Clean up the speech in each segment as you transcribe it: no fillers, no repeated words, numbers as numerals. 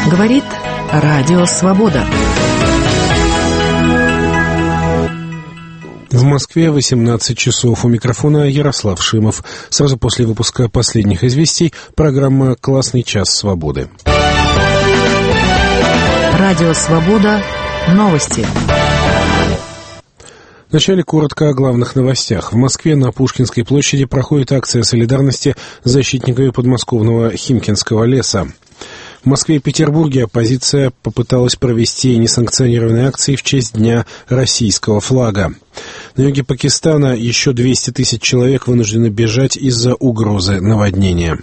Говорит Радио Свобода. В Москве 18 часов. У микрофона Ярослав Шимов. Сразу после выпуска последних известий программа «Классный час свободы». Радио Свобода. Новости. Вначале коротко о главных новостях. В Москве на Пушкинской площади проходит акция солидарности с защитниками подмосковного Химкинского леса. В Москве и Петербурге оппозиция попыталась провести несанкционированные акции в честь Дня российского флага. На юге Пакистана еще 200 тысяч человек вынуждены бежать из-за угрозы наводнения.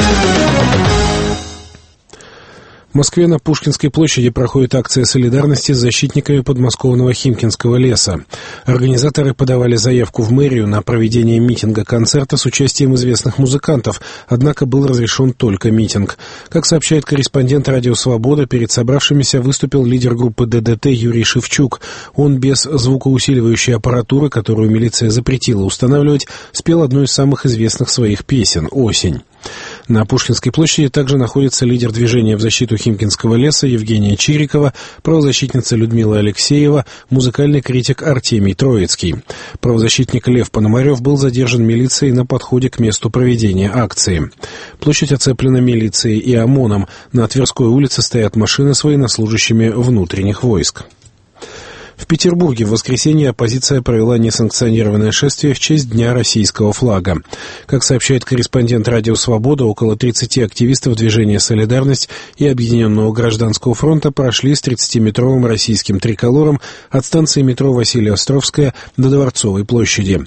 В Москве на Пушкинской площади проходит акция солидарности с защитниками подмосковного Химкинского леса. Организаторы подавали заявку в мэрию на проведение митинга-концерта с участием известных музыкантов, однако был разрешен только митинг. Как сообщает корреспондент «Радио Свобода», перед собравшимися выступил лидер группы ДДТ Юрий Шевчук. Он без звукоусиливающей аппаратуры, которую милиция запретила устанавливать, спел одну из самых известных своих песен «Осень». На Пушкинской площади также находится лидер движения в защиту Химкинского леса Евгения Чирикова, правозащитница Людмила Алексеева, музыкальный критик Артемий Троицкий. Правозащитник Лев Пономарев был задержан милицией на подходе к месту проведения акции. Площадь оцеплена милицией и ОМОНом. На Тверской улице стоят машины с военнослужащими внутренних войск. В Петербурге в воскресенье оппозиция провела несанкционированное шествие в честь Дня российского флага. Как сообщает корреспондент «Радио Свобода», около 30 активистов движения «Солидарность» и Объединенного гражданского фронта прошли с 30-метровым российским триколором от станции метро Василия-Островская до Дворцовой площади.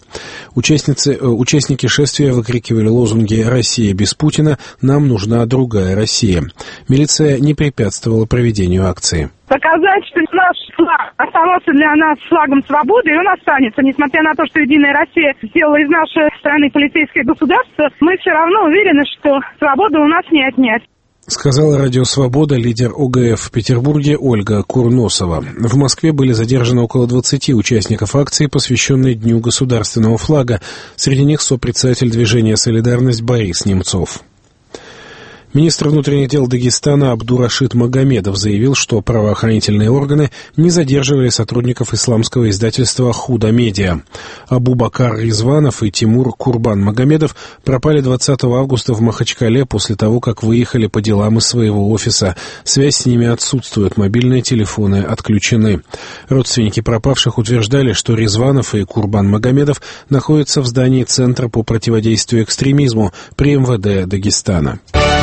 Участники шествия выкрикивали лозунги «Россия без Путина», «Нам нужна другая Россия». Милиция не препятствовала проведению акции. Показать, что наш флаг оставался для нас флагом свободы, и он останется. Несмотря на то, что «Единая Россия» сделала из нашей страны полицейское государство, мы все равно уверены, что свободу у нас не отнять. Сказала «Радио Свобода» лидер ОГФ в Петербурге Ольга Курносова. В Москве были задержаны около 20 участников акции, посвященной Дню государственного флага. Среди них сопредседатель движения «Солидарность» Борис Немцов. Министр внутренних дел Дагестана Абдурашид Магомедов заявил, что правоохранительные органы не задерживали сотрудников исламского издательства «Худа Медиа». Абу-Бакар Ризванов и Тимур Курбан Магомедов пропали 20 августа в Махачкале после того, как выехали по делам из своего офиса. Связь с ними отсутствует, мобильные телефоны отключены. Родственники пропавших утверждали, что Ризванов и Курбан Магомедов находятся в здании Центра по противодействию экстремизму при МВД Дагестана.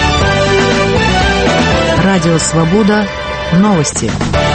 Радио Свобода. Новости.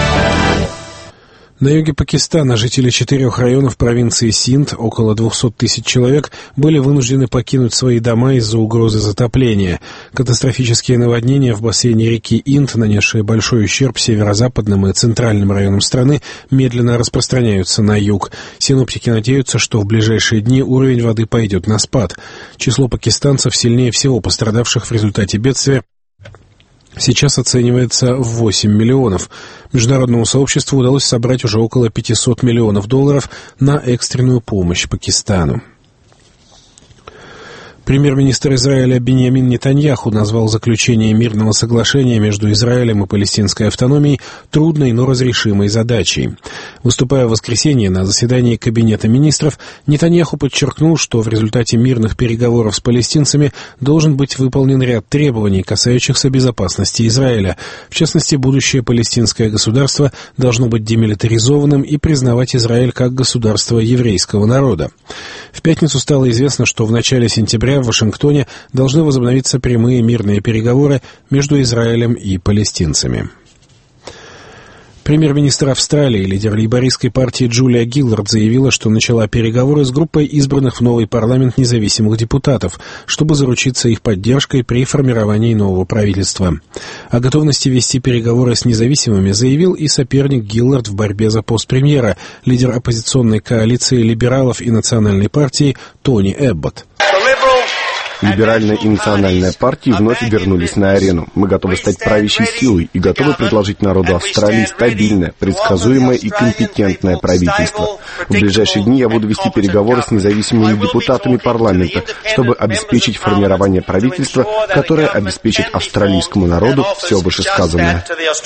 На юге Пакистана жители 4 районов провинции Синд, около 200 тысяч человек, были вынуждены покинуть свои дома из-за угрозы затопления. Катастрофические наводнения в бассейне реки Инд, нанесшие большой ущерб северо-западным и центральным районам страны, медленно распространяются на юг. Синоптики надеются, что в ближайшие дни уровень воды пойдет на спад. Число пакистанцев, сильнее всего пострадавших в результате бедствия, сейчас оценивается в 8 миллионов. Международному сообществу удалось собрать уже около $500 миллионов на экстренную помощь Пакистану. Премьер-министр Израиля Биньямин Нетаньяху назвал заключение мирного соглашения между Израилем и палестинской автономией трудной, но разрешимой задачей. Выступая в воскресенье на заседании Кабинета министров, Нетаньяху подчеркнул, что в результате мирных переговоров с палестинцами должен быть выполнен ряд требований, касающихся безопасности Израиля. В частности, будущее палестинское государство должно быть демилитаризованным и признавать Израиль как государство еврейского народа. В пятницу стало известно, что в начале сентября в Вашингтоне должны возобновиться прямые мирные переговоры между Израилем и палестинцами. Премьер-министр Австралии, лидер лейбористской партии Джулия Гиллард заявила, что начала переговоры с группой избранных в новый парламент независимых депутатов, чтобы заручиться их поддержкой при формировании нового правительства. О готовности вести переговоры с независимыми заявил и соперник Гиллард в борьбе за пост премьера, лидер оппозиционной коалиции либералов и национальной партии Тони Эбботт. Либеральная и национальная партии вновь вернулись на арену. Мы готовы стать правящей силой и готовы предложить народу Австралии стабильное, предсказуемое и компетентное правительство. В ближайшие дни я буду вести переговоры с независимыми депутатами парламента, чтобы обеспечить формирование правительства, которое обеспечит австралийскому народу все вышесказанное.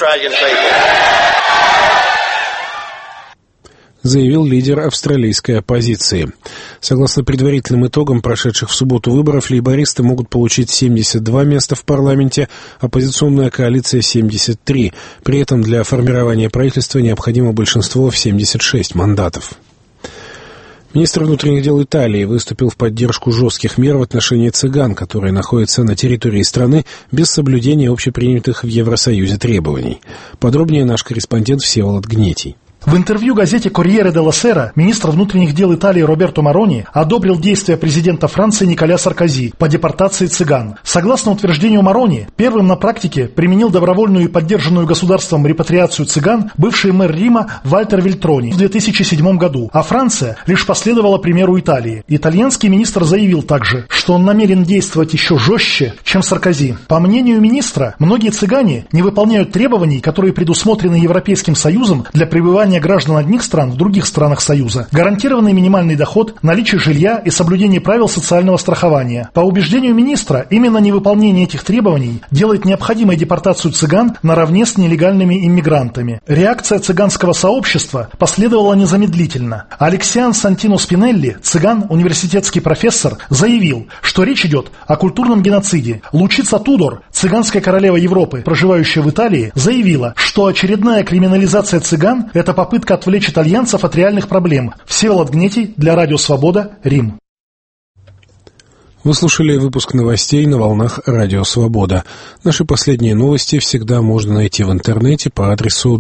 Заявил лидер австралийской оппозиции. Согласно предварительным итогам прошедших в субботу выборов, лейбористы могут получить 72 места в парламенте, оппозиционная коалиция — 73. При этом для формирования правительства необходимо большинство в 76 мандатов. Министр внутренних дел Италии выступил в поддержку жестких мер в отношении цыган, которые находятся на территории страны без соблюдения общепринятых в Евросоюзе требований. Подробнее наш корреспондент Всеволод Гнетий. В интервью газете «Корьере делла Сера» министр внутренних дел Италии Роберто Марони одобрил действия президента Франции Николя Саркози по депортации цыган. Согласно утверждению Марони, первым на практике применил добровольную и поддержанную государством репатриацию цыган бывший мэр Рима Вальтер Вельтрони в 2007 году, а Франция лишь последовала примеру Италии. Итальянский министр заявил также, что он намерен действовать еще жестче, чем Саркози. По мнению министра, многие цыгане не выполняют требований, которые предусмотрены Европейским Союзом для пребывания граждан одних стран в других странах Союза, гарантированный минимальный доход, наличие жилья и соблюдение правил социального страхования. По убеждению министра, именно невыполнение этих требований делает необходимой депортацию цыган наравне с нелегальными иммигрантами. Реакция цыганского сообщества последовала незамедлительно. Алексиан Сантино Спинелли, цыган, университетский профессор, заявил, что речь идет о культурном геноциде. Лучица Тудор, цыганская королева Европы, проживающая в Италии, заявила, что очередная криминализация цыган – это попытка отвлечь итальянцев от реальных проблем. Всеволод Гнетий для Радио Свобода, Рим. Вы слушали выпуск новостей на волнах Радио Свобода. Наши последние новости всегда можно найти в интернете по адресу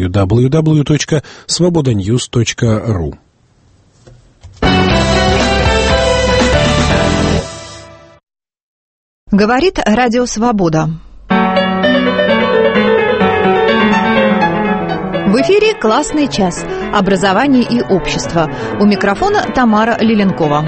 www.svobodanews.ru. Говорит Радио Свобода. В эфире «Классный час. Образование и общество». У микрофона Тамара Лиленкова.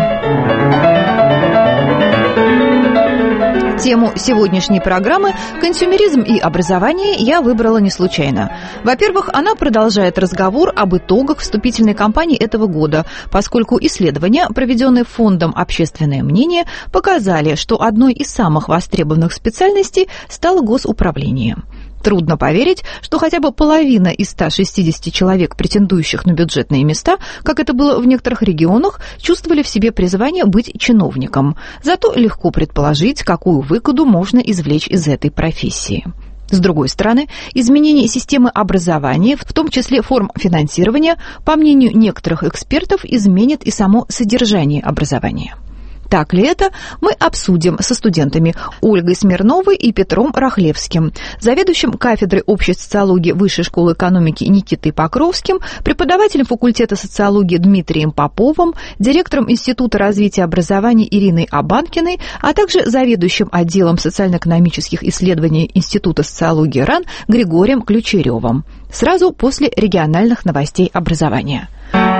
Тему сегодняшней программы «Консюмеризм и образование» я выбрала не случайно. Во-первых, она продолжает разговор об итогах вступительной кампании этого года, поскольку исследования, проведенные Фондом «Общественное мнение», показали, что одной из самых востребованных специальностей стало госуправление. Трудно поверить, что хотя бы половина из 160 человек, претендующих на бюджетные места, как это было в некоторых регионах, чувствовали в себе призвание быть чиновником. Зато легко предположить, какую выгоду можно извлечь из этой профессии. С другой стороны, изменение системы образования, в том числе форм финансирования, по мнению некоторых экспертов, изменит и само содержание образования. Так ли это, мы обсудим со студентами Ольгой Смирновой и Петром Рахлевским, заведующим кафедрой общей социологии Высшей школы экономики Никитой Покровским, преподавателем факультета социологии Дмитрием Поповым, директором Института развития образования Ириной Абанкиной, а также заведующим отделом социально-экономических исследований Института социологии РАН Григорием Ключеревым. Сразу после региональных новостей образования.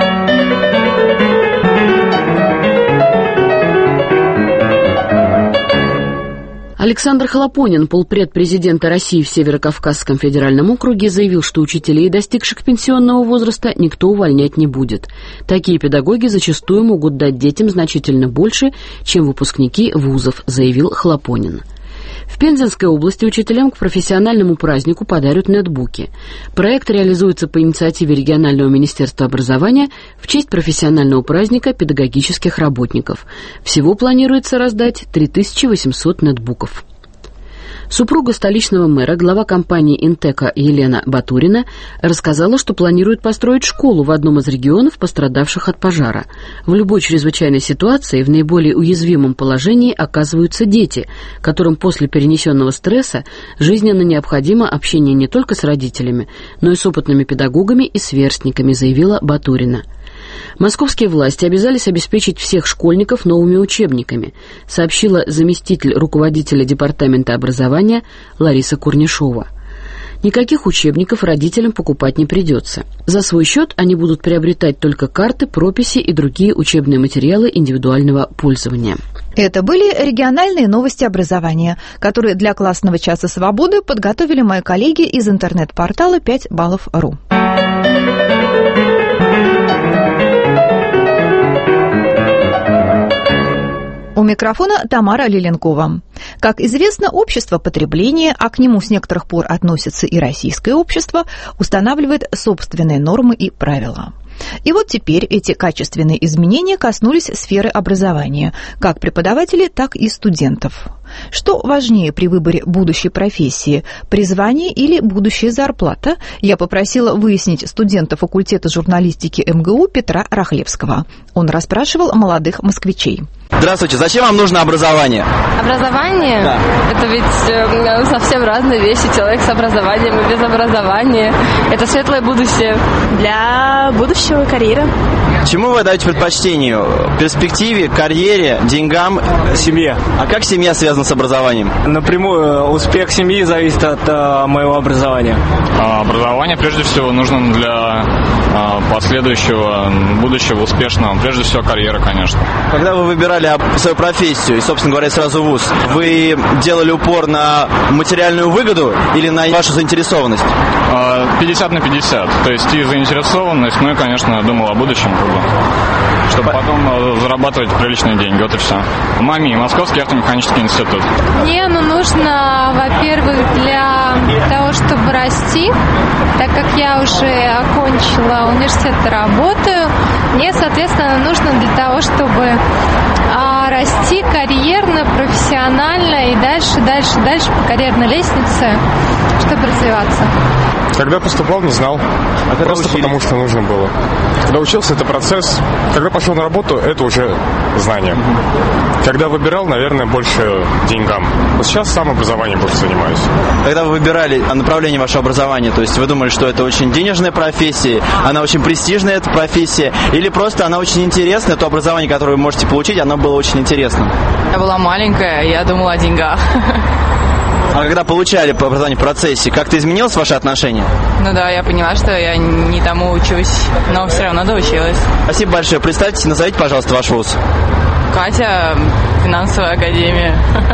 Александр Хлопонин, полпред президента России в Северо-Кавказском федеральном округе, заявил, что учителей, достигших пенсионного возраста, никто увольнять не будет. Такие педагоги зачастую могут дать детям значительно больше, чем выпускники вузов, заявил Хлопонин. В Пензенской области учителям к профессиональному празднику подарят нетбуки. Проект реализуется по инициативе регионального министерства образования в честь профессионального праздника педагогических работников. Всего планируется раздать 3800 нетбуков. Супруга столичного мэра, глава компании «Интека» Елена Батурина, рассказала, что планирует построить школу в одном из регионов, пострадавших от пожара. В любой чрезвычайной ситуации в наиболее уязвимом положении оказываются дети, которым после перенесенного стресса жизненно необходимо общение не только с родителями, но и с опытными педагогами и сверстниками, заявила Батурина. Московские власти обязались обеспечить всех школьников новыми учебниками, сообщила заместитель руководителя департамента образования Лариса Курнишова. Никаких учебников родителям покупать не придется. За свой счет они будут приобретать только карты, прописи и другие учебные материалы индивидуального пользования. Это были региональные новости образования, которые для классного часа свободы подготовили мои коллеги из интернет-портала 5баллов.ру. У микрофона Тамара Лиленкова. Как известно, общество потребления, а к нему с некоторых пор относится и российское общество, устанавливает собственные нормы и правила. И вот теперь эти качественные изменения коснулись сферы образования, как преподавателей, так и студентов. Что важнее при выборе будущей профессии – призвание или будущая зарплата? Я попросила выяснить студента факультета журналистики МГУ Петра Рахлевского. Он расспрашивал молодых москвичей. Здравствуйте, зачем вам нужно образование? Образование? Да. Это ведь совсем разные вещи. Человек с образованием и без образования. Это светлое будущее. Для будущего карьеры. Чему вы даете предпочтение? Перспективе, карьере, деньгам? Семье. А как семья связана с образованием? Напрямую успех семьи зависит от моего образования. Образование, прежде всего, нужно для последующего, будущего успешного, прежде всего, карьеры, конечно. Когда вы выбирали свою профессию и, собственно говоря, сразу вуз, вы делали упор на материальную выгоду или на вашу заинтересованность? 50 на 50. То есть и заинтересованность, ну и, конечно, думал о будущем, чтобы потом зарабатывать приличные деньги. Вот и все. МАМИ, Московский автомеханический институт. Мне нужно, во-первых, для того, чтобы расти, так как я уже окончила университет и работаю, мне, соответственно, нужно для того, чтобы расти карьерно, профессионально и дальше по карьерной лестнице, чтобы развиваться. Когда поступал, не знал. Просто потому, что нужно было. Когда учился, это процесс. Когда пошел на работу, это уже знание. Когда выбирал, наверное, больше деньгам. Вот сейчас сам образованием больше занимаюсь. Когда вы выбирали направление вашего образования, то есть вы думали, что это очень денежная профессия, она очень престижная, эта профессия, или просто она очень интересная, то образование, которое вы можете получить, оно было очень интересным? Я была маленькая, я думала о деньгах. А когда получали образование в процессе, как-то изменилось ваше отношение? Ну да, я поняла, что я не тому учусь, но все равно доучилась. Спасибо большое. Представьтесь, назовите, пожалуйста, ваш вуз. Катя, финансовая академия.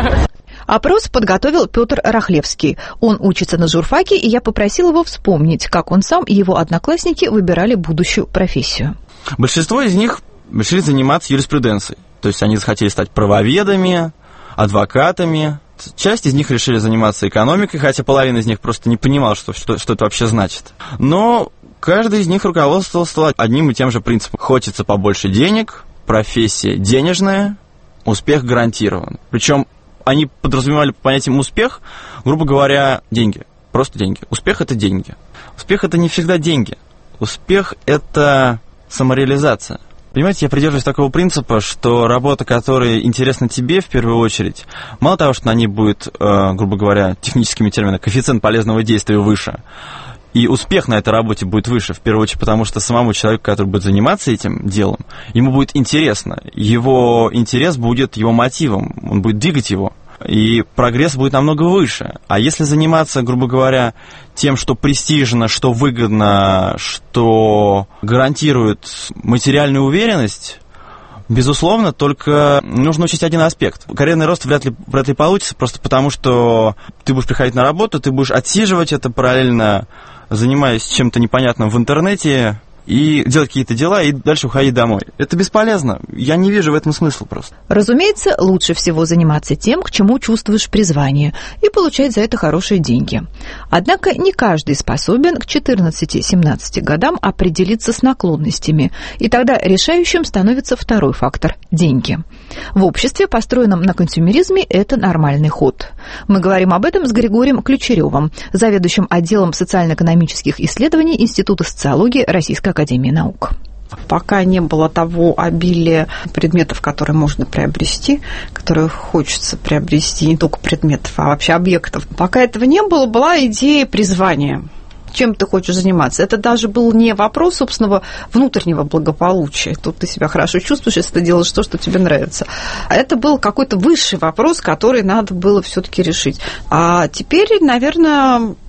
Опрос подготовил Петр Рахлевский. Он учится на журфаке, и я попросила его вспомнить, как он сам и его одноклассники выбирали будущую профессию. Большинство из них решили заниматься юриспруденцией. То есть они захотели стать правоведами, адвокатами. Часть из них решили заниматься экономикой, хотя половина из них просто не понимала, что это вообще значит. Но каждый из них руководствовался одним и тем же принципом. Хочется побольше денег, профессия денежная, успех гарантирован. Причем они подразумевали под понятием успех, грубо говоря, деньги. Просто деньги. Успех – это деньги. Успех – это не всегда деньги. Успех – это самореализация. Понимаете, я придерживаюсь такого принципа, что работа, которая интересна тебе в первую очередь, мало того, что на ней будет, грубо говоря, техническими терминами, коэффициент полезного действия выше, и успех на этой работе будет выше, в первую очередь, потому что самому человеку, который будет заниматься этим делом, ему будет интересно, его интерес будет его мотивом, он будет двигать его. И прогресс будет намного выше. А если заниматься, грубо говоря, тем, что престижно, что выгодно, что гарантирует материальную уверенность, безусловно, только нужно учесть один аспект. Карьерный рост вряд ли получится, просто потому что ты будешь приходить на работу, ты будешь отсиживать это параллельно, занимаясь чем-то непонятным в интернете, и делать какие-то дела, и дальше уходить домой. Это бесполезно. Я не вижу в этом смысла просто. Разумеется, лучше всего заниматься тем, к чему чувствуешь призвание, и получать за это хорошие деньги. Однако не каждый способен к 14-17 годам определиться с наклонностями, и тогда решающим становится второй фактор – деньги. В обществе, построенном на консюмеризме, это нормальный ход. Мы говорим об этом с Григорием Ключеревым, заведующим отделом социально-экономических исследований Института социологии Российской академии наук. Пока не было того обилия предметов, которые можно приобрести, которые хочется приобрести, не только предметов, а вообще объектов. Пока этого не было, была идея призвания. Чем ты хочешь заниматься? Это даже был не вопрос собственного внутреннего благополучия. Тут ты себя хорошо чувствуешь, если ты делаешь то, что тебе нравится. А это был какой-то высший вопрос, который надо было все-таки решить. А теперь, наверное,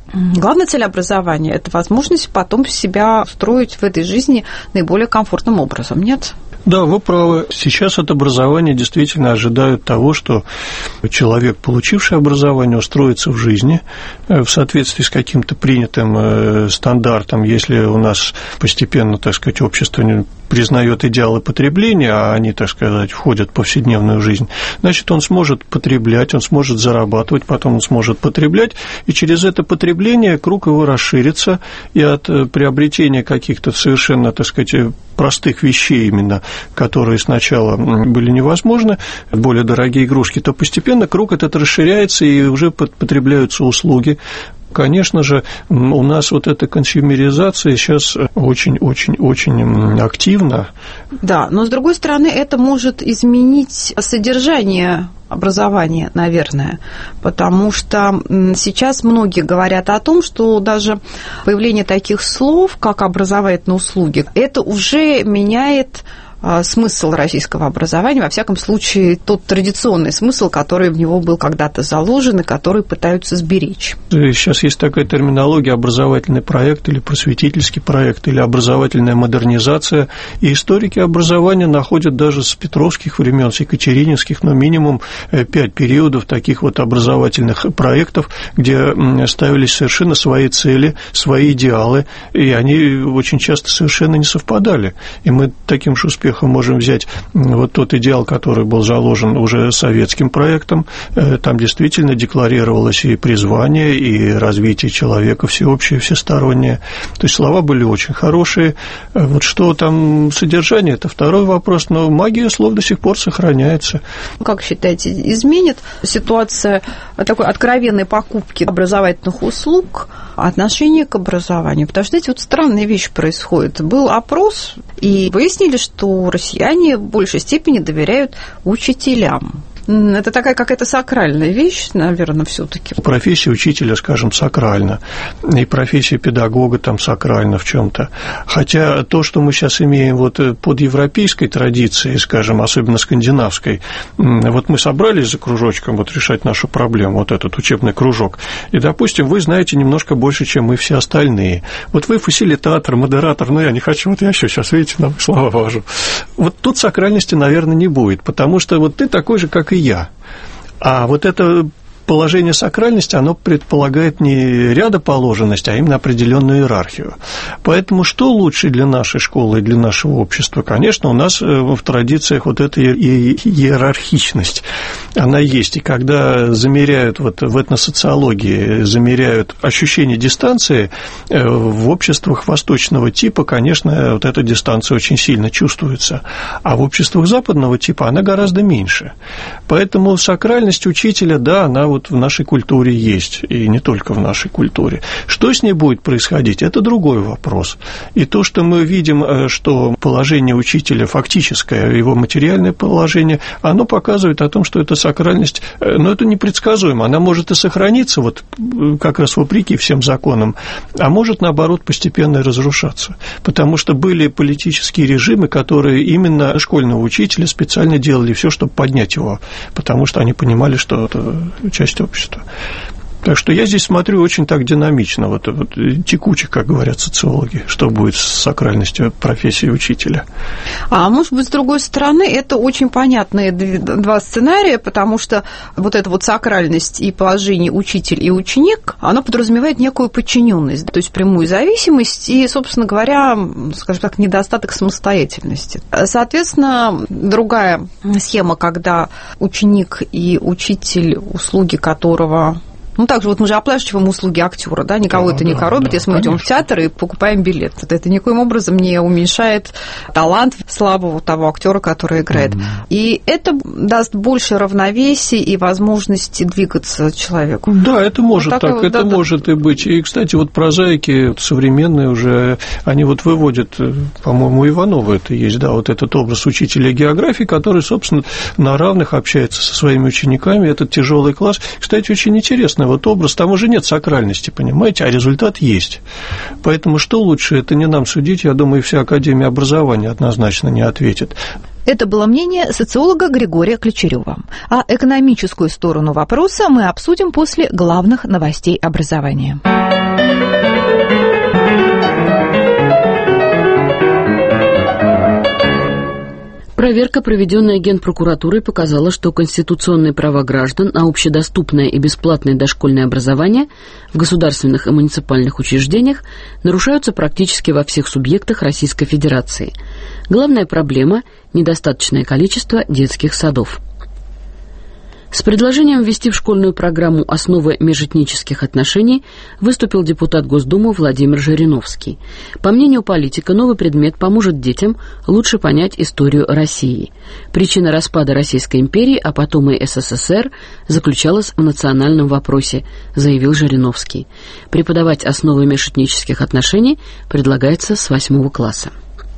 Главная цель образования – это возможность потом себя устроить в этой жизни наиболее комфортным образом, нет? Да, вы правы. Сейчас от образования действительно ожидают того, что человек, получивший образование, устроится в жизни в соответствии с каким-то принятым стандартом. Если у нас постепенно, так сказать, общество не признает идеалы потребления, а они, так сказать, входят в повседневную жизнь, значит, он сможет потреблять, он сможет зарабатывать, потом он сможет потреблять, и через это потребление круг его расширится, и от приобретения каких-то совершенно, так сказать, простых вещей именно, которые сначала были невозможны, более дорогие игрушки, то постепенно круг этот расширяется, и уже потребляются услуги. Конечно же, у нас вот эта консюмеризация сейчас очень-очень-очень активна. Да, но с другой стороны, это может изменить содержание образования, наверное, потому что сейчас многие говорят о том, что даже появление таких слов, как образовательные услуги, это уже меняет смысл российского образования, во всяком случае, тот традиционный смысл, который в него был когда-то заложен и который пытаются сберечь. Сейчас есть такая терминология образовательный проект или просветительский проект или образовательная модернизация, и историки образования находят даже с петровских времен, с екатерининских, но минимум 5 периодов таких вот образовательных проектов, где ставились совершенно свои цели, свои идеалы, и они очень часто совершенно не совпадали. И мы таким же успехом можем взять вот тот идеал, который был заложен уже советским проектом. Там действительно декларировалось и призвание, и развитие человека всеобщее, всестороннее. То есть слова были очень хорошие. Вот что там содержание, это второй вопрос, но магия слов до сих пор сохраняется. Как считаете, изменит ситуация такой откровенной покупки образовательных услуг отношение к образованию? Потому что, знаете, вот странная вещь происходит. Был опрос, и выяснили, что россияне в большей степени доверяют учителям. Это такая какая-то сакральная вещь, наверное, все-таки. Профессия учителя, скажем, сакральна, и профессия педагога там сакральна в чем-то. Хотя то, что мы сейчас имеем вот под европейской традицией, скажем, особенно скандинавской, вот мы собрались за кружочком вот решать нашу проблему, вот этот учебный кружок, и, допустим, вы знаете немножко больше, чем мы все остальные. Вот вы фасилитатор, модератор, но я не хочу, вот я еще сейчас, видите, нам слова вожу. Вот тут сакральности, наверное, не будет, потому что вот ты такой же, как и я. А вот это положение сакральности, оно предполагает не рядоположенность, а именно определенную иерархию. Поэтому что лучше для нашей школы и для нашего общества? Конечно, у нас в традициях вот эта иерархичность, она есть. И когда замеряют вот в этносоциологии, замеряют ощущение дистанции, в обществах восточного типа, конечно, вот эта дистанция очень сильно чувствуется. А в обществах западного типа она гораздо меньше. Поэтому сакральность учителя, да, она вот в нашей культуре есть, и не только в нашей культуре. Что с ней будет происходить, это другой вопрос. И то, что мы видим, что положение учителя фактическое, его материальное положение, оно показывает о том, что эта сакральность, но это непредсказуемо, она может и сохраниться, вот как раз вопреки всем законам, а может, наоборот, постепенно разрушаться. Потому что были политические режимы, которые именно школьного учителя специально делали все, чтобы поднять его, потому что они понимали, что это часть общества. Так что я здесь смотрю очень так динамично, вот текуче, как говорят социологи, что будет с сакральностью профессии учителя. А может быть, с другой стороны, это очень понятные два сценария, потому что вот эта вот сакральность и положение учитель и ученик, оно подразумевает некую подчиненность, то есть прямую зависимость и, собственно говоря, скажем так, недостаток самостоятельности. Соответственно, другая схема, когда ученик и учитель, услуги которого... Ну, также вот мы же оплачиваем услуги актера, да, никого это не коробит, если мы идем в театр и покупаем билет. Это никоим образом не уменьшает талант слабого того актера, который играет. И это даст больше равновесия и возможности двигаться человеку. Да, это может вот так, это может и быть. И, кстати, вот прозаики современные уже, они вот выводят, по-моему, у Иванова это есть, да, вот этот образ учителя географии, который, собственно, на равных общается со своими учениками, этот тяжелый класс. Кстати, очень интересно. Вот образ, там уже нет сакральности, понимаете, а результат есть. Поэтому что лучше, это не нам судить, я думаю, вся Академия образования однозначно не ответит. Это было мнение социолога Григория Ключерева. А экономическую сторону вопроса мы обсудим после главных новостей образования. Проверка, проведенная Генпрокуратурой, показала, что конституционные права граждан на общедоступное и бесплатное дошкольное образование в государственных и муниципальных учреждениях нарушаются практически во всех субъектах Российской Федерации. Главная проблема – недостаточное количество детских садов. С предложением ввести в школьную программу основы межэтнических отношений выступил депутат Госдумы Владимир Жириновский. По мнению политика, новый предмет поможет детям лучше понять историю России. Причина распада Российской империи, а потом и СССР, заключалась в национальном вопросе, заявил Жириновский. Преподавать основы межэтнических отношений предлагается с 8 класса.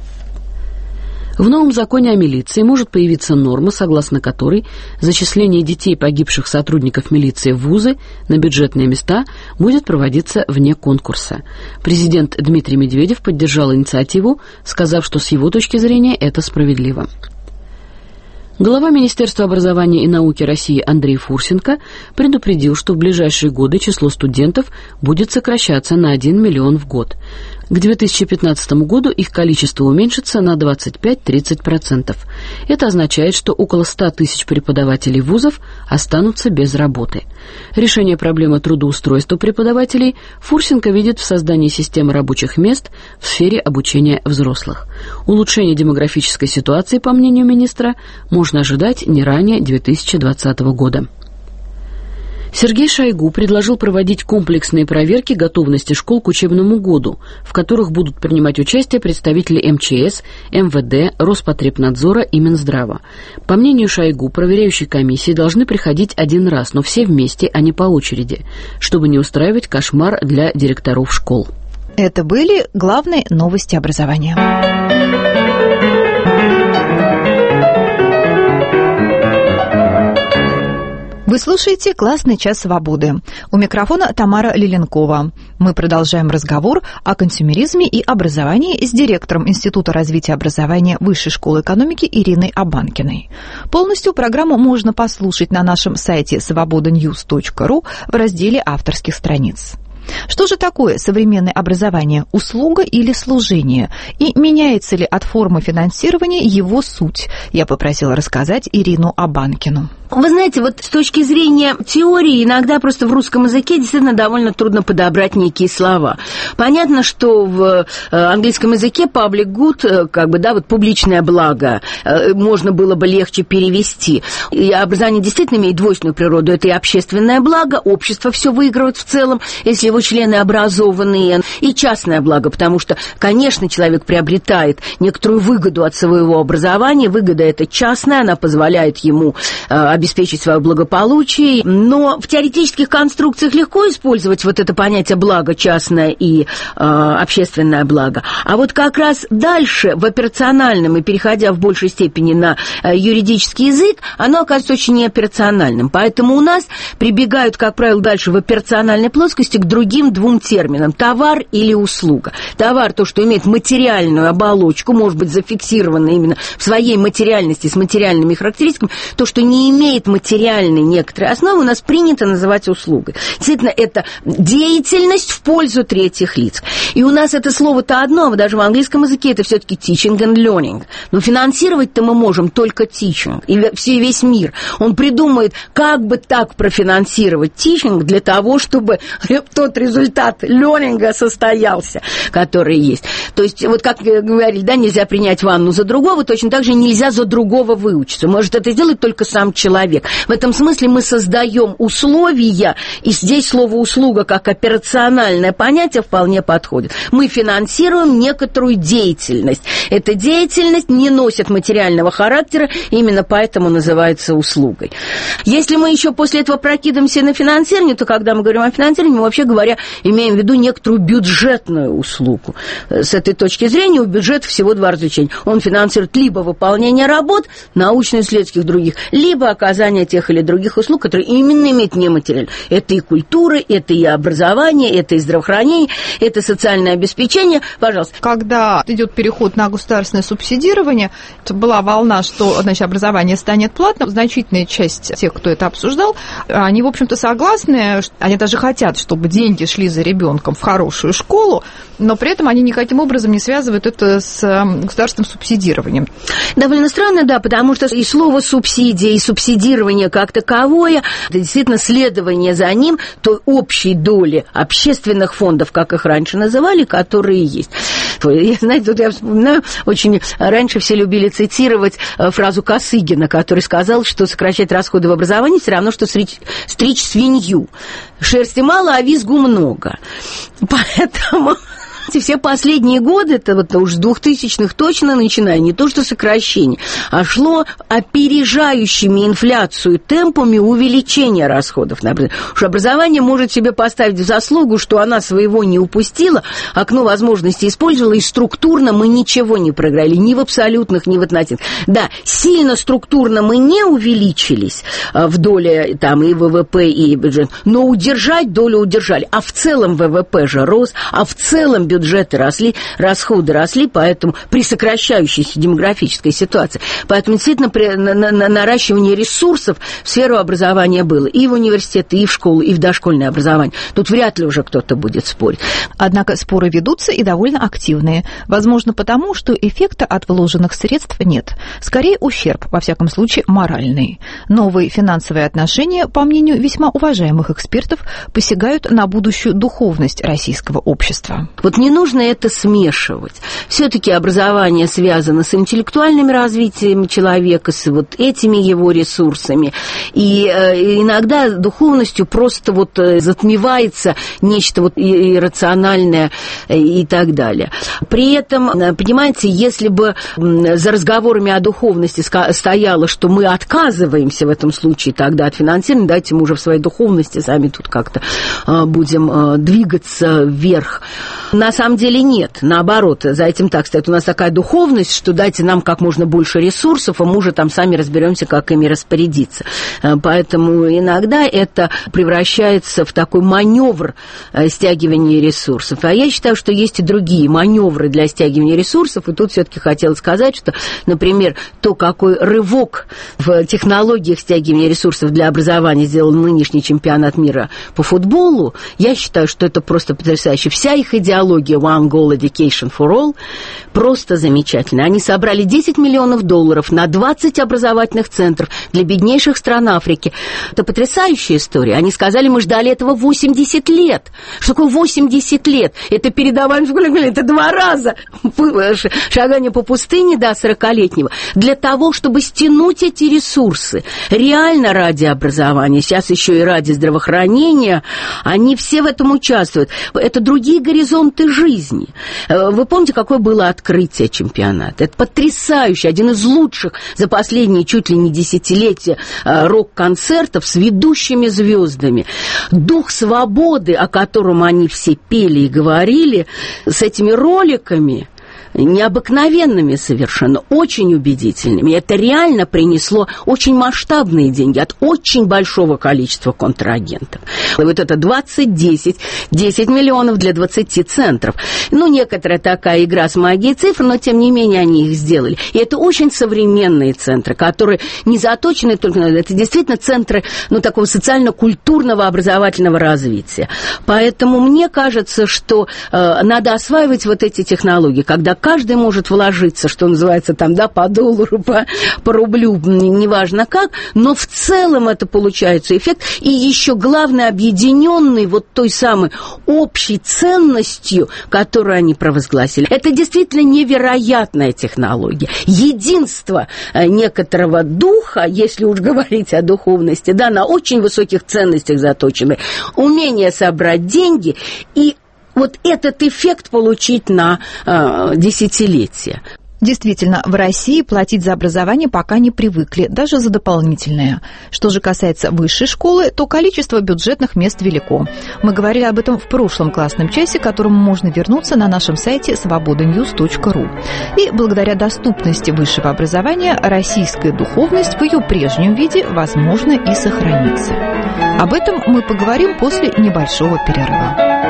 В новом законе о милиции может появиться норма, согласно которой зачисление детей погибших сотрудников милиции в вузы на бюджетные места будет проводиться вне конкурса. Президент Дмитрий Медведев поддержал инициативу, сказав, что с его точки зрения это справедливо. Глава Министерства образования и науки России Андрей Фурсенко предупредил, что в ближайшие годы число студентов будет сокращаться на 1 миллион в год. К 2015 году их количество уменьшится на 25-30%. Это означает, что около 100 тысяч преподавателей вузов останутся без работы. Решение проблемы трудоустройства преподавателей Фурсенко видит в создании системы рабочих мест в сфере обучения взрослых. Улучшение демографической ситуации, по мнению министра, можно ожидать не ранее 2020 года. Сергей Шойгу предложил проводить комплексные проверки готовности школ к учебному году, в которых будут принимать участие представители МЧС, МВД, Роспотребнадзора и Минздрава. По мнению Шойгу, проверяющие комиссии должны приходить один раз, но все вместе, а не по очереди, чтобы не устраивать кошмар для директоров школ. Это были главные новости образования. Вы слушаете «Классный час свободы». У микрофона Тамара Лиленкова. Мы продолжаем разговор о консюмеризме и образовании с директором Института развития образования Высшей школы экономики Ириной Абанкиной. Полностью программу можно послушать на нашем сайте svobodanews.ru в разделе авторских страниц. Что же такое современное образование, услуга или служение? И меняется ли от формы финансирования его суть? Я попросила рассказать Ирину Абанкину. Вы знаете, вот с точки зрения теории, иногда просто в русском языке действительно довольно трудно подобрать некие слова. Понятно, что в английском языке public good, как бы, да, вот публичное благо, можно было бы легче перевести. И образование действительно имеет двойственную природу. Это и общественное благо, общество все выигрывает в целом, если его члены образованные, и частное благо, потому что, конечно, человек приобретает некоторую выгоду от своего образования. Выгода эта частная, она позволяет ему обеспечить свое благополучие, но в теоретических конструкциях легко использовать вот это понятие благо частное и общественное благо. А вот как раз дальше, в операциональном и переходя в большей степени на юридический язык, оно оказывается очень неоперациональным. Поэтому у нас прибегают, как правило, дальше в операциональной плоскости к другим двум терминам – товар или услуга. Товар – то, что имеет материальную оболочку, может быть зафиксировано именно в своей материальности с материальными характеристиками, то, что не имеет материальной некоторой основы, у нас принято называть услугой. Действительно, это деятельность в пользу третьих лиц. И у нас это слово-то одно, даже в английском языке это все-таки teaching and learning. Но финансировать-то мы можем только teaching. И весь мир, он придумает, как бы так профинансировать teaching для того, чтобы тот результат learning состоялся, который есть. То есть, вот как говорили, да, нельзя принять ванну за другого, точно так же нельзя за другого выучиться. Может это сделать только сам человек. В этом смысле мы создаем условия, и здесь слово «услуга» как операциональное понятие вполне подходит. Мы финансируем некоторую деятельность. Эта деятельность не носит материального характера, именно поэтому называется услугой. Если мы еще после этого прокидываемся на финансирование, то когда мы говорим о финансировании, мы, вообще говоря, имеем в виду некоторую бюджетную услугу. С этой точки зрения у бюджета всего два развлечения. Он финансирует либо выполнение работ, научно-исследовательских других, либо оказание оказания тех или других услуг, которые именно имеют нематериальную. Это и культура, это и образование, это и здравоохранение, это социальное обеспечение. Пожалуйста. Когда идет переход на государственное субсидирование, была волна, что, значит, образование станет платным. Значительная часть тех, кто это обсуждал, они, в общем-то, согласны, они даже хотят, чтобы деньги шли за ребенком в хорошую школу, но при этом они никаким образом не связывают это с государственным субсидированием. Довольно странно, да, потому что и слово «субсидия», и субсидирование как таковое, это действительно следование за ним той общей доли общественных фондов, как их раньше называли, которые есть. Знаете, тут я вспоминаю, очень раньше все любили цитировать фразу Косыгина, который сказал, что сокращать расходы в образовании все равно, что стричь свинью. Шерсти мало, а визгу много. Поэтому все последние годы, это вот уж с 2000-х точно начиная, не то что сокращение, а шло опережающими инфляцию темпами увеличения расходов на образование. Уж образование может себе поставить в заслугу, что она своего не упустила, окно возможностей использовала, и структурно мы ничего не проиграли, ни в абсолютных, ни в относительных. Да, сильно структурно мы не увеличились в доле там, и ВВП, и бюджет, но удержать долю удержали. А в целом ВВП же рос, а в целом бюджеты росли, расходы росли, поэтому при сокращающейся демографической ситуации. Поэтому действительно наращивание ресурсов в сферу образования было и в университеты, и в школу, и в дошкольное образование. Тут вряд ли уже кто-то будет спорить. Однако споры ведутся и довольно активные. Возможно, потому, что эффекта от вложенных средств нет. Скорее, ущерб, во всяком случае, моральный. Новые финансовые отношения, по мнению весьма уважаемых экспертов, посягают на будущую духовность российского общества. Вот не нужно это смешивать. Все-таки образование связано с интеллектуальным развитием человека, с вот этими его ресурсами. И иногда духовностью просто вот затмевается нечто вот иррациональное и так далее. При этом, понимаете, если бы за разговорами о духовности стояло, что мы отказываемся в этом случае тогда от финансирования, дайте мы уже в своей духовности сами тут как-то будем двигаться вверх. На самом деле нет, наоборот, за этим так стоит. У нас такая духовность, что дайте нам как можно больше ресурсов, а мы уже там сами разберемся, как ими распорядиться. Поэтому иногда это превращается в такой маневр стягивания ресурсов. А я считаю, что есть и другие маневры для стягивания ресурсов. И тут все-таки хотела сказать, что, например, то, какой рывок в технологиях стягивания ресурсов для образования сделал нынешний чемпионат мира по футболу, я считаю, что это просто потрясающе. Вся их идеология One Goal Education for All просто замечательная. Они собрали $10 миллионов на 20 образовательных центров для беднейших стран Африки. Это потрясающая история. Они сказали, мы ждали этого 80 лет. Что такое 80 лет? Это передавание, это 2 раза шагание по пустыне до 40-летнего. Для того, чтобы стянуть эти ресурсы. Реально ради образования. Сейчас еще и ради здравоохранения. Они все в этом участвуют. Это другие горизонты жизни. Вы помните, какое было открытие чемпионата? Это потрясающе, один из лучших за последние чуть ли не десятилетия рок-концертов с ведущими звездами. Дух свободы, о котором они все пели и говорили, с этими роликами, необыкновенными совершенно, очень убедительными. Это реально принесло очень масштабные деньги от очень большого количества контрагентов. И вот это 20-10, 10 миллионов для 20 центров. Ну, некоторая такая игра с магией цифр, но тем не менее они их сделали. И это очень современные центры, которые не заточены только на это. Это действительно центры, ну, такого социально-культурного образовательного развития. Поэтому мне кажется, что надо осваивать вот эти технологии, когда каждый может вложиться, что называется, там, да, по доллару, по рублю, неважно как, но в целом это получается эффект, и еще главное, объединенный вот той самой общей ценностью, которую они провозгласили. Это действительно невероятная технология. Единство некоторого духа, если уж говорить о духовности, да, на очень высоких ценностях заточены, умение собрать деньги и вот этот эффект получить на десятилетия. Действительно, в России платить за образование пока не привыкли, даже за дополнительное. Что же касается высшей школы, то количество бюджетных мест велико. Мы говорили об этом в прошлом классном часе, к которому можно вернуться на нашем сайте svobodanews.ru. И благодаря доступности высшего образования российская духовность в ее прежнем виде, возможно, и сохранится. Об этом мы поговорим после небольшого перерыва.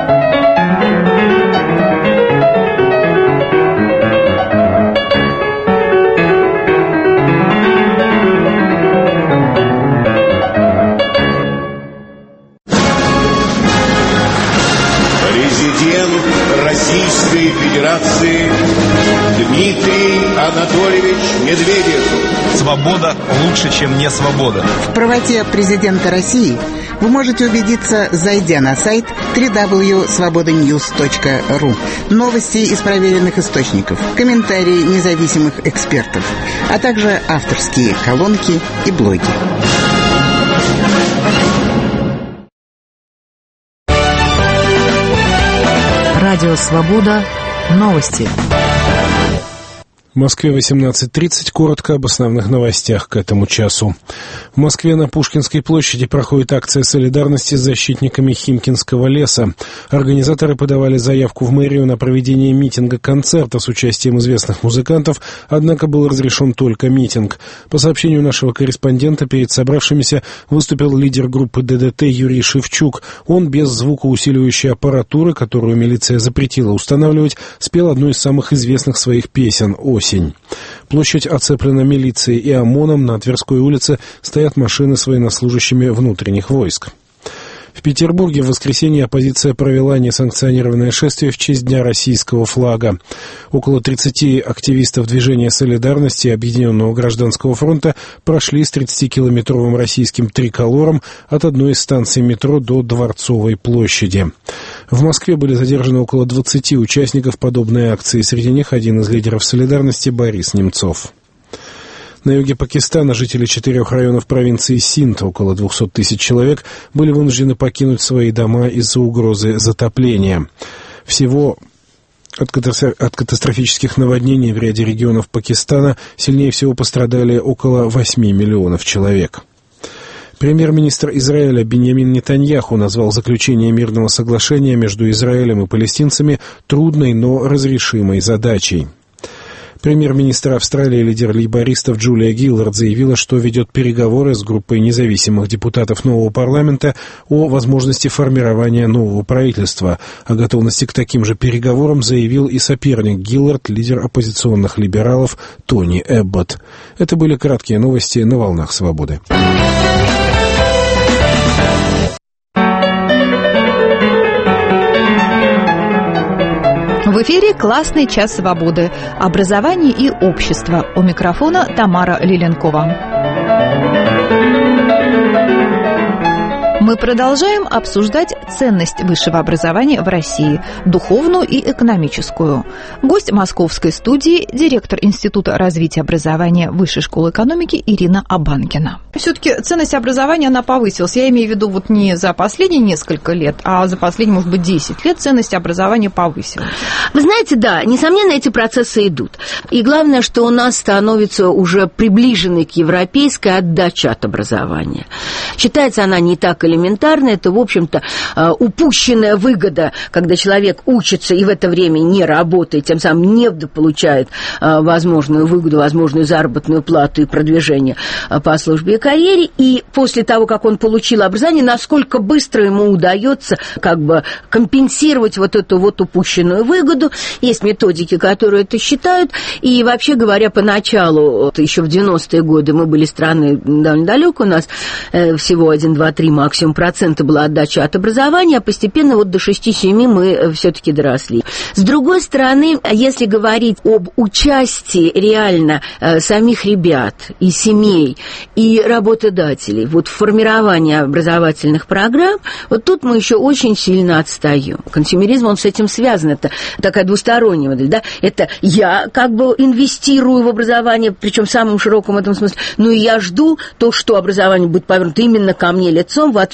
Президент Российской Федерации Дмитрий Анатольевич Медведев. Свобода лучше, чем не свобода. В правоте президента России вы можете убедиться, зайдя на сайт www.svobodanews.ru. Новости из проверенных источников, комментарии независимых экспертов, а также авторские колонки и блоги. Радио «Свобода». Новости. В Москве 18:30. Коротко об основных новостях к этому часу. В Москве на Пушкинской площади проходит акция солидарности с защитниками Химкинского леса. Организаторы подавали заявку в мэрию на проведение митинга-концерта с участием известных музыкантов, однако был разрешен только митинг. По сообщению нашего корреспондента, перед собравшимися выступил лидер группы ДДТ Юрий Шевчук. Он без звукоусиливающей аппаратуры, которую милиция запретила устанавливать, спел одну из самых известных своих песен «Осень». Площадь оцеплена милицией и ОМОНом. На Тверской улице стоят машины с военнослужащими внутренних войск. В Петербурге в воскресенье оппозиция провела несанкционированное шествие в честь Дня российского флага. Около 30 активистов движения солидарности и Объединенного гражданского фронта прошли с 30-километровым российским триколором от одной из станций метро до Дворцовой площади. В Москве были задержаны около 20 участников подобной акции. Среди них один из лидеров солидарности Борис Немцов. На юге Пакистана жители 4 районов провинции Синд, около 200 тысяч человек, были вынуждены покинуть свои дома из-за угрозы затопления. Всего от катастрофических наводнений в ряде регионов Пакистана сильнее всего пострадали около 8 миллионов человек. Премьер-министр Израиля Биньямин Нетаньяху назвал заключение мирного соглашения между Израилем и палестинцами трудной, но разрешимой задачей. Премьер-министр Австралии, лидер лейбористов Джулия Гиллард заявила, что ведет переговоры с группой независимых депутатов нового парламента о возможности формирования нового правительства. О готовности к таким же переговорам заявил и соперник Гиллард, лидер оппозиционных либералов Тони Эбботт. Это были краткие новости на волнах свободы. В эфире «Классный час свободы». Образование и общество. У микрофона Тамара Лиленкова. Мы продолжаем обсуждать ценность высшего образования в России, духовную и экономическую. Гость московской студии, директор Института развития образования Высшей школы экономики Ирина Абанкина. Все-таки ценность образования, она повысилась. Я имею в виду вот не за последние несколько лет, а за последние, может быть, 10 лет ценность образования повысилась. Вы знаете, да, несомненно, эти процессы идут. И главное, что у нас становится уже приближенной к европейской отдаче от образования. Считается она не так элементарно, это, в общем-то, упущенная выгода, когда человек учится и в это время не работает, тем самым не получает возможную выгоду, возможную заработную плату и продвижение по службе и карьере, и после того, как он получил образование, насколько быстро ему удается как бы компенсировать вот эту вот упущенную выгоду. Есть методики, которые это считают, и вообще говоря, поначалу, еще в 90-е годы мы были страной довольно далеко, у нас всего 1, 2, 3 максимум процента была отдача от образования, а постепенно вот до 6-7 мы все-таки доросли. С другой стороны, если говорить об участии реально самих ребят и семей, и работодателей вот в формировании образовательных программ, вот тут мы еще очень сильно отстаем. Консюмеризм, он с этим связан, это такая двусторонняя модель, да, это я как бы инвестирую в образование, причем в самом широком этом смысле, но и я жду то, что образование будет повернуто именно ко мне лицом в ответ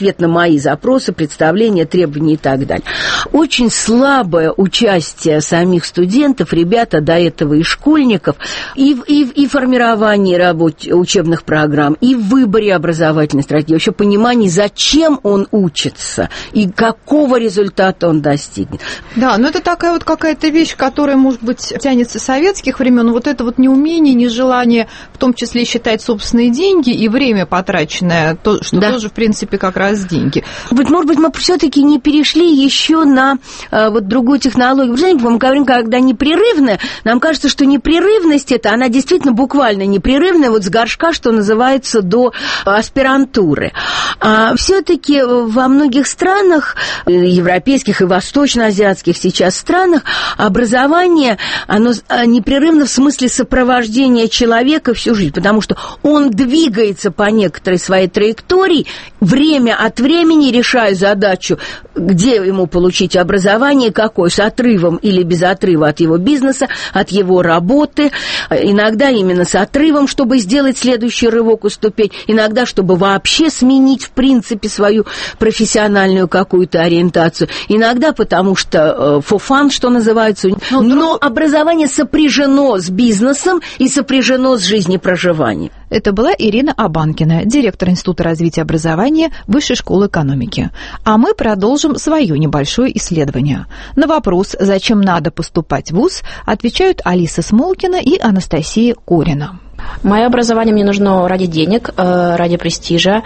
ответ на мои запросы, представления, требования и так далее. Очень слабое участие самих студентов, ребята до этого и школьников, и в формировании учебных программ, и в выборе образовательной стратегии, вообще понимании, зачем он учится и какого результата он достигнет. Да, но это такая вот какая-то вещь, которая, может быть, тянется с советских времен, вот это вот неумение, нежелание, в том числе считать собственные деньги и время потраченное, что тоже, в принципе, как раз деньги. Может быть, мы все-таки не перешли еще на вот другую технологию. Вы знаете, мы говорим, когда непрерывная, нам кажется, что непрерывность это, она действительно буквально непрерывная, вот с горшка, что называется, до аспирантуры. А все-таки во многих странах, европейских и восточноазиатских сейчас странах, образование, оно непрерывно в смысле сопровождения человека всю жизнь, потому что он двигается по некоторой своей траектории, время от времени решая задачу, где ему получить образование, какой, с отрывом или без отрыва от его бизнеса, от его работы, иногда именно с отрывом, чтобы сделать следующий рывок, уступить, иногда, чтобы вообще сменить, в принципе, свою профессиональную какую-то ориентацию, иногда потому что for fun, что называется, но образование сопряжено с бизнесом и сопряжено с жизнепроживанием. Это была Ирина Абанкина, директор Института развития образования Высшей школы экономики. А мы продолжим свое небольшое исследование. На вопрос, зачем надо поступать в вуз, отвечают Алиса Смолкина и Анастасия Корина. Мое образование мне нужно ради денег, ради престижа,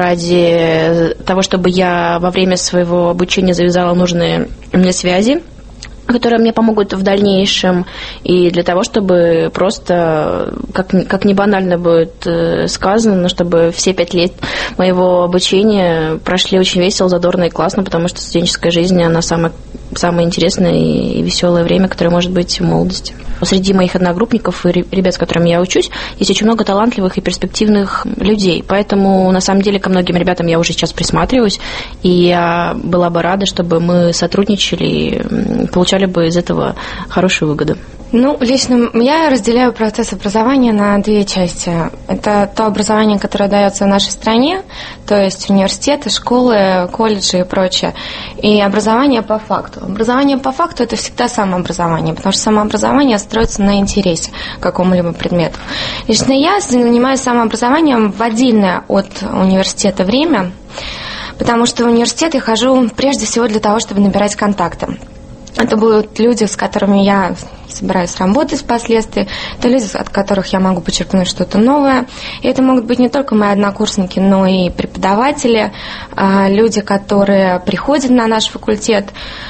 ради того, чтобы я во время своего обучения завязала нужные мне связи, которые мне помогут в дальнейшем, и для того, чтобы просто, как не банально будет сказано, но чтобы все 5 лет моего обучения прошли очень весело, задорно и классно, потому что студенческая жизнь, она самая интересное и веселое время, которое может быть в молодости. Среди моих одногруппников и ребят, с которыми я учусь, есть очень много талантливых и перспективных людей. Поэтому, на самом деле, ко многим ребятам я уже сейчас присматриваюсь, и я была бы рада, чтобы мы сотрудничали и получали бы из этого хорошую выгоду. Лично я разделяю процесс образования на 2 части. Это то образование, которое дается в нашей стране, то есть университеты, школы, колледжи и прочее, и образование по факту. Образование по факту – это всегда самообразование, потому что самообразование строится на интересе к какому-либо предмету. Лично я занимаюсь самообразованием в отдельное от университета время, потому что в университет я хожу прежде всего для того, чтобы набирать контакты. Это будут люди, с которыми я собираюсь работать впоследствии. Это люди, от которых я могу почерпнуть что-то новое. И это могут быть не только мои однокурсники, но и преподаватели, люди, которые приходят на наш факультет,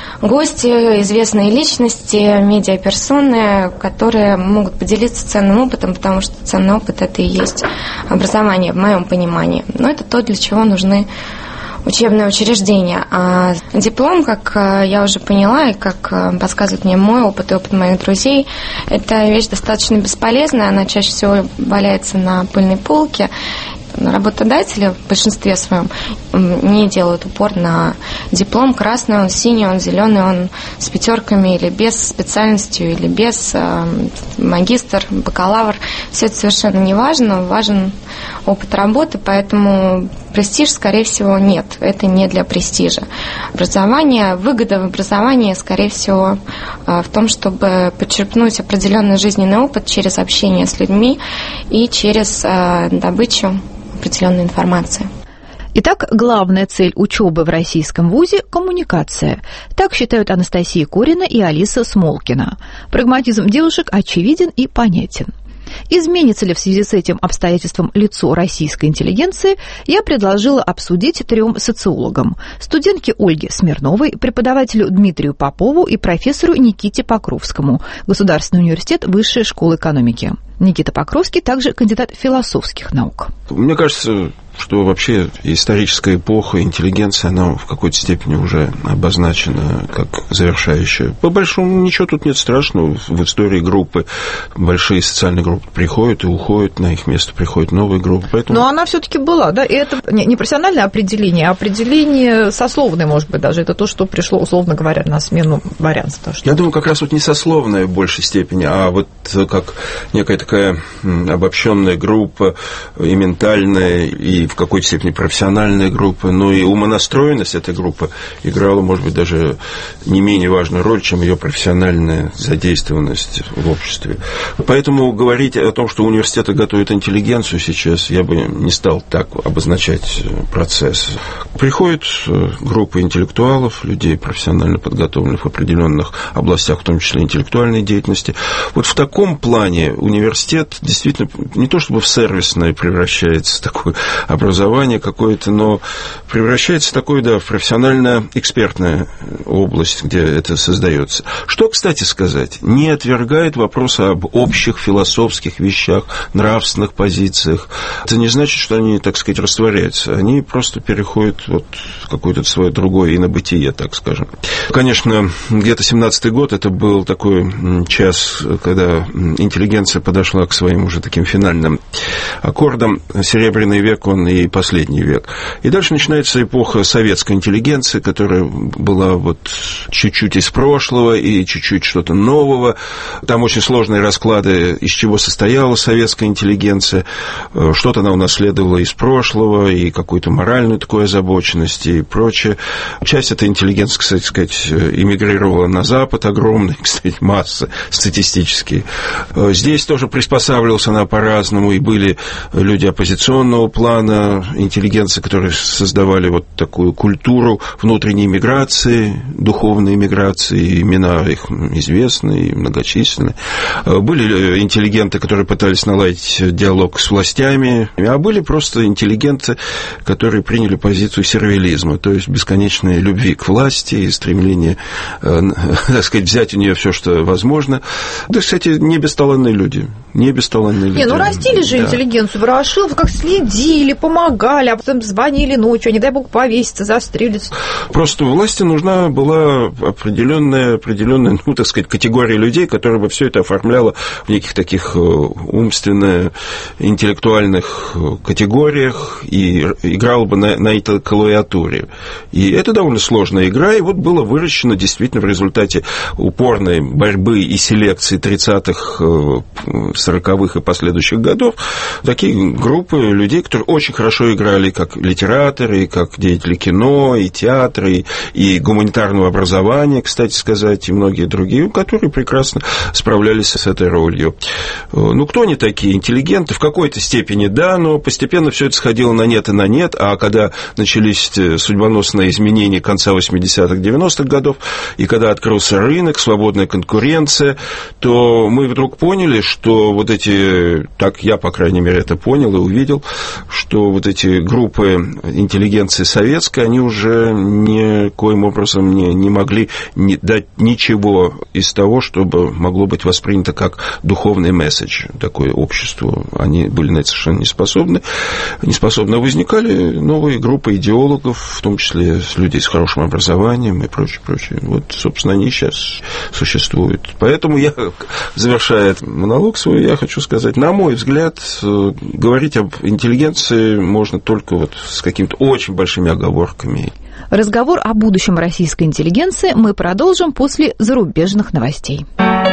гости, известные личности, медиаперсоны, которые могут поделиться ценным опытом, потому что ценный опыт – это и есть образование, в моем понимании. Но это то, для чего нужны учебное учреждение. А диплом, как я уже поняла, и как подсказывает мне мой опыт и опыт моих друзей, это вещь достаточно бесполезная, она чаще всего валяется на пыльной полке. Работодатели в большинстве своем не делают упор на диплом. Красный он, синий он, зеленый он, с 5 или без специальностью, или без магистр, бакалавр. Все это совершенно не важно. Важен опыт работы, поэтому престиж, скорее всего, нет. Это не для престижа. Образование, выгода в образовании, скорее всего, в том, чтобы подчерпнуть определенный жизненный опыт через общение с людьми и через добычу определенной информации. Итак, главная цель учебы в российском вузе – коммуникация. Так считают Анастасия Корина и Алиса Смолкина. Прагматизм девушек очевиден и понятен. Изменится ли в связи с этим обстоятельством лицо российской интеллигенции, я предложила обсудить 3 социологам. Студентке Ольге Смирновой, преподавателю Дмитрию Попову и профессору Никите Покровскому, Государственный университет Высшей школы экономики. Никита Покровский также кандидат философских наук. Мне кажется, что вообще историческая эпоха, интеллигенция, она в какой-то степени уже обозначена как завершающая. По большому ничего тут нет страшного. В истории группы, большие социальные группы приходят и уходят, на их место приходят новые группы. Поэтому... Но она все-таки была, да? И это не профессиональное определение, а определение сословное, может быть, даже. Это то, что пришло, условно говоря, на смену дворянства. Я думаю, как раз вот не сословное в большей степени, а вот как некая такая обобщенная группа, и ментальная, и в какой-то степени профессиональная группа, но и умонастроенность этой группы играла, может быть, даже не менее важную роль, чем ее профессиональная задействованность в обществе. Поэтому говорить о том, что университеты готовят интеллигенцию сейчас, я бы не стал так обозначать процесс. Приходят группы интеллектуалов, людей профессионально подготовленных в определенных областях, в том числе интеллектуальной деятельности. Вот в таком плане университет действительно не то чтобы в сервисное превращается, такое образование какое-то, но превращается в такое, да, в профессионально-экспертную область, где это создается. Что, кстати сказать, не отвергает вопроса об общих философских вещах, нравственных позициях. Это не значит, что они, так сказать, растворяются. Они просто переходят вот в какое-то свое другое инобытие, так скажем. Конечно, где-то 17-й год, это был такой час, когда интеллигенция подошла к своим уже таким финальным аккордам. Серебряный век, он и последний век. И дальше начинается эпоха советской интеллигенции, которая была вот чуть-чуть из прошлого и чуть-чуть что-то нового. Там очень сложные расклады, из чего состояла советская интеллигенция. Что-то она унаследовала из прошлого, и какую-то моральную такую озабоченность и прочее. Часть этой интеллигенции, кстати сказать, эмигрировала на Запад, огромные, кстати, массы статистические. Здесь тоже приспосабливалась она по-разному, и были люди оппозиционного плана, интеллигенции, которые создавали вот такую культуру внутренней миграции, духовной миграции, имена их известны и многочисленны. Были интеллигенты, которые пытались наладить диалог с властями, а были просто интеллигенты, которые приняли позицию сервилизма, то есть бесконечной любви к власти и стремление, так сказать, взять у нее все, что возможно. Да, кстати, не бесталанные люди. Не бесталанные люди. Не, ну растили же интеллигенцию, Ворошилов как следили, помогали, а потом звонили ночью, не дай бог повеситься, застрелиться. Просто власти нужна была определенная, ну, так сказать, категория людей, которая бы все это оформляла в неких таких умственно-интеллектуальных категориях и играла бы на этой клавиатуре. И это довольно сложная игра, и вот было выращено действительно в результате упорной борьбы и селекции 30-х, 40-х и последующих годов такие группы людей, которые очень хорошо играли как литераторы, и как деятели кино, и театра, и гуманитарного образования, кстати сказать, и многие другие, которые прекрасно справлялись с этой ролью. Ну, кто они такие? Интеллигенты? В какой-то степени да, но постепенно все это сходило на нет и на нет, а когда начались судьбоносные изменения конца 80-х, 90-х годов, и когда открылся рынок, свободная конкуренция, то мы вдруг поняли, что вот эти, так я, по крайней мере, это понял и увидел, что вот эти группы интеллигенции советской, они уже никоим образом не могли дать ничего из того, чтобы могло быть воспринято как духовный месседж такое обществу. Они были на это совершенно не способны. Возникали новые группы идеологов, в том числе людей с хорошим образованием и прочее. Вот, собственно, они сейчас существуют. Поэтому я, завершая монолог свой, я хочу сказать, на мой взгляд, говорить об интеллигенции можно только вот с какими-то очень большими оговорками. Разговор о будущем российской интеллигенции мы продолжим после зарубежных новостей.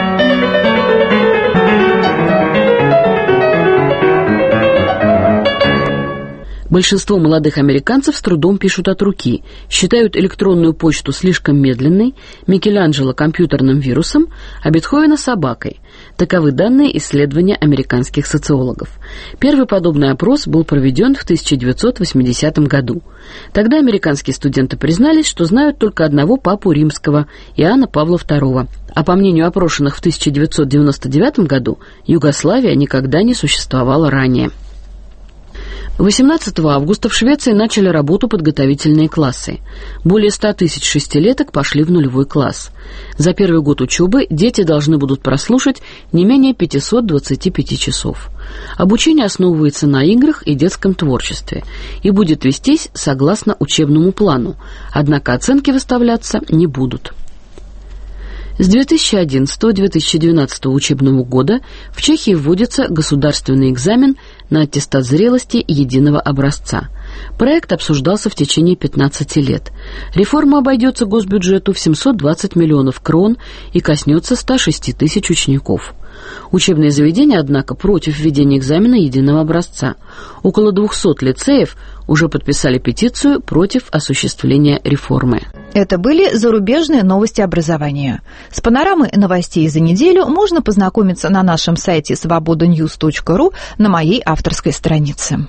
Большинство молодых американцев с трудом пишут от руки, считают электронную почту слишком медленной, Микеланджело компьютерным вирусом, а Бетховена собакой. Таковы данные исследования американских социологов. Первый подобный опрос был проведен в 1980 году. Тогда американские студенты признались, что знают только одного папу римского, Иоанна Павла II. А по мнению опрошенных в 1999 году, Югославия никогда не существовала ранее. 18 августа в Швеции начали работу подготовительные классы. Более 100 тысяч шестилеток пошли в нулевой класс. За первый год учебы дети должны будут прослушать не менее 525 часов. Обучение основывается на играх и детском творчестве и будет вестись согласно учебному плану, однако оценки выставляться не будут. С 2011-2012 учебного года в Чехии вводится государственный экзамен на аттестат зрелости единого образца. Проект обсуждался в течение 15 лет. Реформа обойдется госбюджету в 720 миллионов крон и коснется 106 тысяч учеников. Учебные заведения, однако, против введения экзамена единого образца. Около 200 лицеев уже подписали петицию против осуществления реформы. Это были зарубежные новости образования. С панорамой новостей за неделю можно познакомиться на нашем сайте svobodanews.ru на моей авторской странице.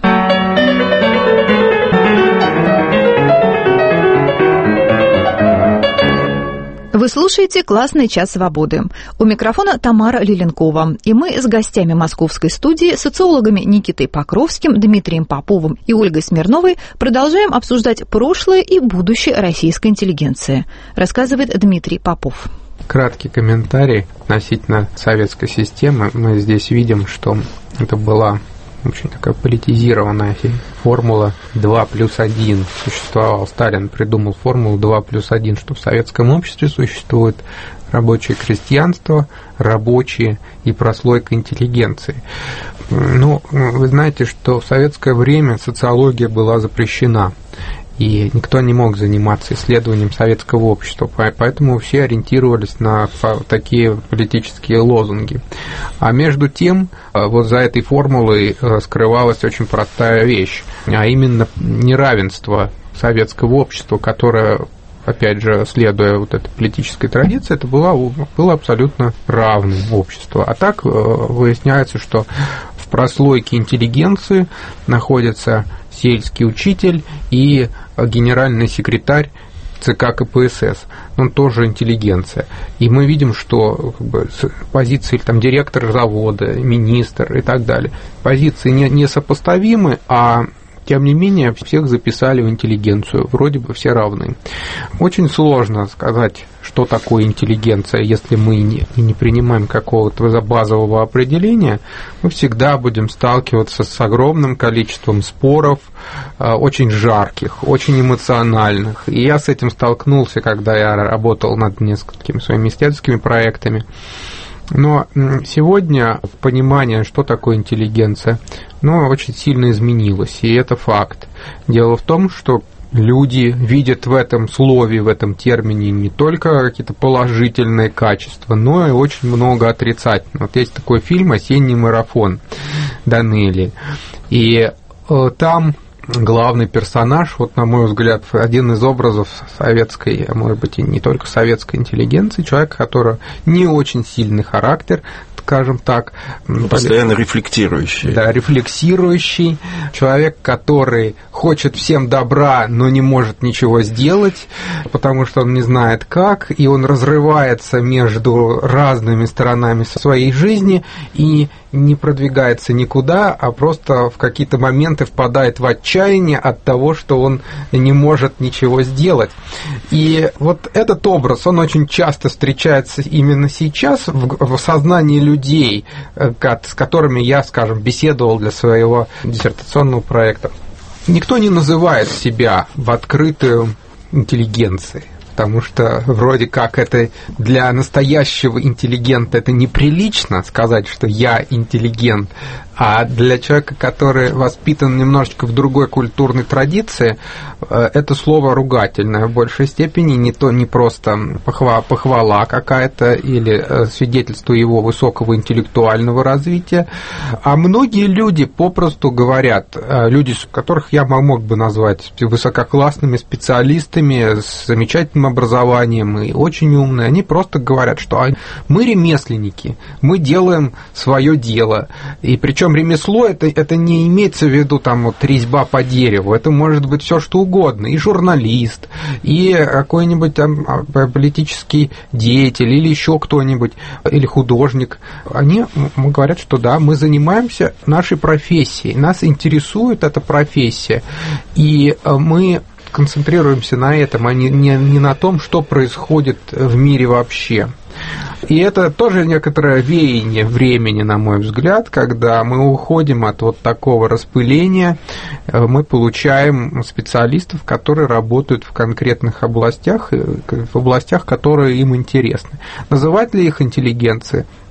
Вы слушаете «Классный час свободы». У микрофона Тамара Лиленкова. И мы с гостями московской студии, социологами Никитой Покровским, Дмитрием Поповым и Ольгой Смирновой продолжаем обсуждать прошлое и будущее российской интеллигенции, рассказывает Дмитрий Попов. Краткий комментарий относительно советской системы. Мы здесь видим, что это была очень такая политизированная формула 2+1 существовала. Сталин придумал формулу 2+1, что в советском обществе существует рабочее крестьянство, рабочие и прослойка интеллигенции. Ну, вы знаете, что в советское время социология была запрещена, и никто не мог заниматься исследованием советского общества, поэтому все ориентировались на такие политические лозунги. А между тем, вот за этой формулой скрывалась очень простая вещь, а именно неравенство советского общества, которое, опять же, следуя вот этой политической традиции, это было абсолютно равным общество. А так выясняется, что в прослойке интеллигенции находится сельский учитель и генеральный секретарь ЦК КПСС. Он тоже интеллигенция. И мы видим, что позиции там, директора завода, министр и так далее, позиции несопоставимы, а тем не менее всех записали в интеллигенцию. Вроде бы все равны. Очень сложно сказать, что такое интеллигенция, если мы не принимаем какого-то базового определения. Мы всегда будем сталкиваться с огромным количеством споров, очень жарких, очень эмоциональных. И я с этим столкнулся, когда я работал над несколькими своими исследовательскими проектами. Но сегодня понимание, что такое интеллигенция, очень сильно изменилось, и это факт. Дело в том, что люди видят в этом слове, в этом термине не только какие-то положительные качества, но и очень много отрицательного. Вот есть такой фильм «Осенний марафон» Данелии, и там главный персонаж, вот на мой взгляд, один из образов советской, а может быть и не только советской интеллигенции, человек, у которого не очень сильный характер, скажем так. Постоянно рефлектирующий. Да, рефлексирующий. Человек, который хочет всем добра, но не может ничего сделать, потому что он не знает как, и он разрывается между разными сторонами своей жизни и не продвигается никуда, а просто в какие-то моменты впадает в отчаяние от того, что он не может ничего сделать. И вот этот образ, он очень часто встречается именно сейчас в сознании людей, с которыми я, скажем, беседовал для своего диссертационного проекта. Никто не называет себя в открытую интеллигенцией, потому что вроде как это для настоящего интеллигента это неприлично сказать, что я интеллигент, а для человека, который воспитан немножечко в другой культурной традиции, это слово ругательное в большей степени, не просто похвала какая-то или свидетельство его высокого интеллектуального развития, а многие люди попросту говорят, люди, которых я мог бы назвать высококлассными специалистами с замечательным образованием и очень умные, они просто говорят, что мы ремесленники, мы делаем свое дело, и причем ремесло это не имеется в виду там вот резьба по дереву, это может быть все что угодно, и журналист, и какой-нибудь там политический деятель, или еще кто-нибудь, или художник. Они говорят, что да, мы занимаемся нашей профессией, нас интересует эта профессия, и мы концентрируемся на этом, а не на том, что происходит в мире вообще. И это тоже некоторое веяние времени, на мой взгляд, когда мы уходим от вот такого распыления, мы получаем специалистов, которые работают в конкретных областях, в областях, которые им интересны. Называть ли их интеллигенцией?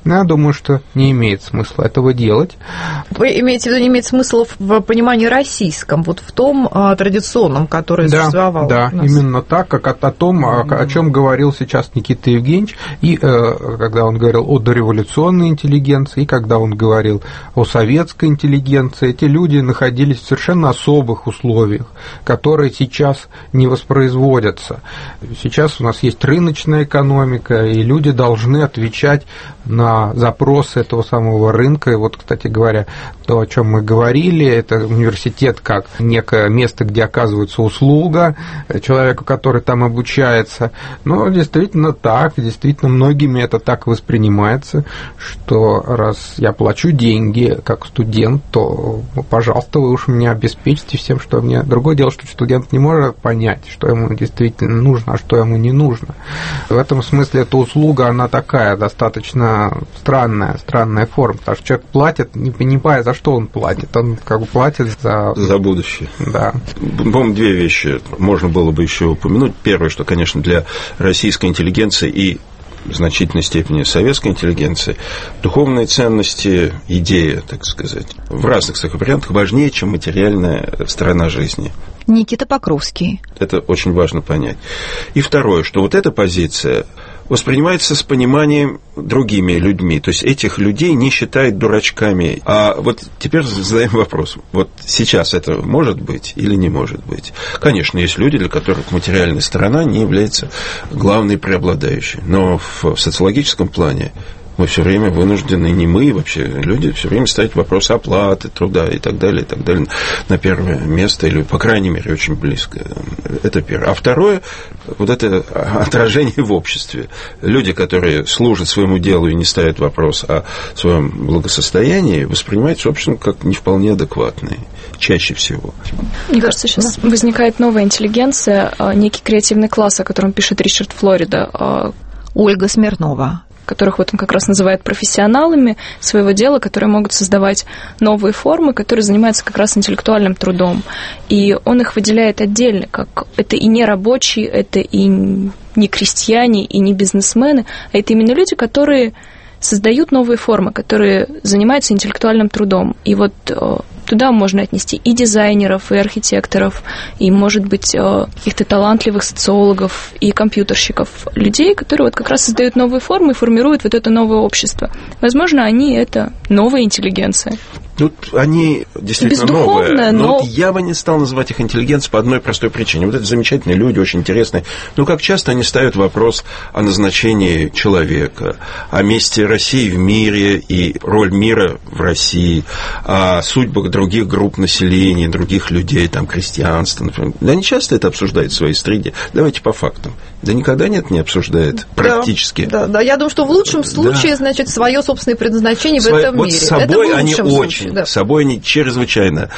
Я думаю, что не имеет смысла этого делать. Вы имеете в виду, не имеет смысла в понимании российском, вот в том традиционном, который существовал? Да, именно так, как о том, о чем говорил сейчас Никита Евгеньевич, и когда он говорил о дореволюционной интеллигенции, и когда он говорил о советской интеллигенции, эти люди находились в совершенно особых условиях, которые сейчас не воспроизводятся. Сейчас у нас есть рыночная экономика, и люди должны отвечать на запросы этого самого рынка. И вот, кстати говоря, то, о чем мы говорили, это университет как некое место, где оказывается услуга человеку, который там обучается. Но действительно так, действительно многими это так воспринимается, что раз я плачу деньги как студент, то, пожалуйста, вы уж меня обеспечите всем, что мне... Другое дело, что студент не может понять, что ему действительно нужно, а что ему не нужно. В этом смысле эта услуга, она такая, достаточно странная форма, потому что человек платит, не понимая, за что он платит. Он как бы платит за будущее. Да. По-моему, две вещи можно было бы еще упомянуть. Первое, что, конечно, для российской интеллигенции и в значительной степени советской интеллигенции духовные ценности, идея, так сказать, в разных своих вариантах важнее, чем материальная сторона жизни. Никита Покровский. Это очень важно понять. И второе, что вот эта позиция воспринимается с пониманием другими людьми. То есть этих людей не считают дурачками. А вот теперь задаем вопрос. Вот сейчас это может быть или не может быть? Конечно, есть люди, для которых материальная сторона не является главной преобладающей. Но в социологическом плане мы все время вынуждены, не мы, вообще люди, все время ставить вопрос оплаты труда и так далее на первое место, или, по крайней мере, очень близко. Это первое. А второе, вот это отражение в обществе. Люди, которые служат своему делу и не ставят вопрос о своем благосостоянии, воспринимаются обществом как не вполне адекватные. Чаще всего. Мне кажется, сейчас возникает новая интеллигенция, некий креативный класс, о котором пишет Ричард Флорида. Ольга Смирнова. Которых вот он как раз называет профессионалами своего дела, которые могут создавать новые формы, которые занимаются как раз интеллектуальным трудом. И он их выделяет отдельно, как это и не рабочие, это и не крестьяне, и не бизнесмены, а это именно люди, которые создают новые формы, которые занимаются интеллектуальным трудом. И вот туда можно отнести и дизайнеров, и архитекторов, и, может быть, каких-то талантливых социологов и компьютерщиков, людей, которые вот как раз создают новые формы и формируют вот это новое общество. Возможно, они — это новая интеллигенция. Тут они действительно новые, но вот я бы не стал называть их интеллигенцией по одной простой причине. Вот это замечательные люди, очень интересные. Но как часто они ставят вопрос о назначении человека, о месте России в мире и роль мира в России, о судьбах других групп населения, других людей, там, крестьянства, например. Да, они часто это обсуждают в своей среде. Давайте по фактам. Да никогда нет, не обсуждает практически. Да, я думаю, что в лучшем случае, значит, свое собственное предназначение в этом вот мире. С собой это они очень, с собой они чрезвычайно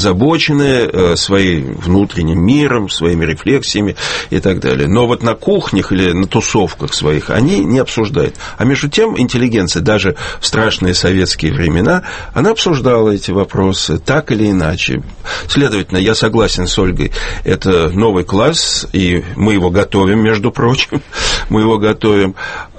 озабочены своим внутренним миром, своими рефлексиями и так далее. Но вот на кухнях или на тусовках своих они не обсуждают. А между тем интеллигенция даже в страшные советские времена, она обсуждала эти вопросы так или иначе. Следовательно, я согласен с Ольгой, это новый класс, и мы его готовим, между прочим, мы его готовим.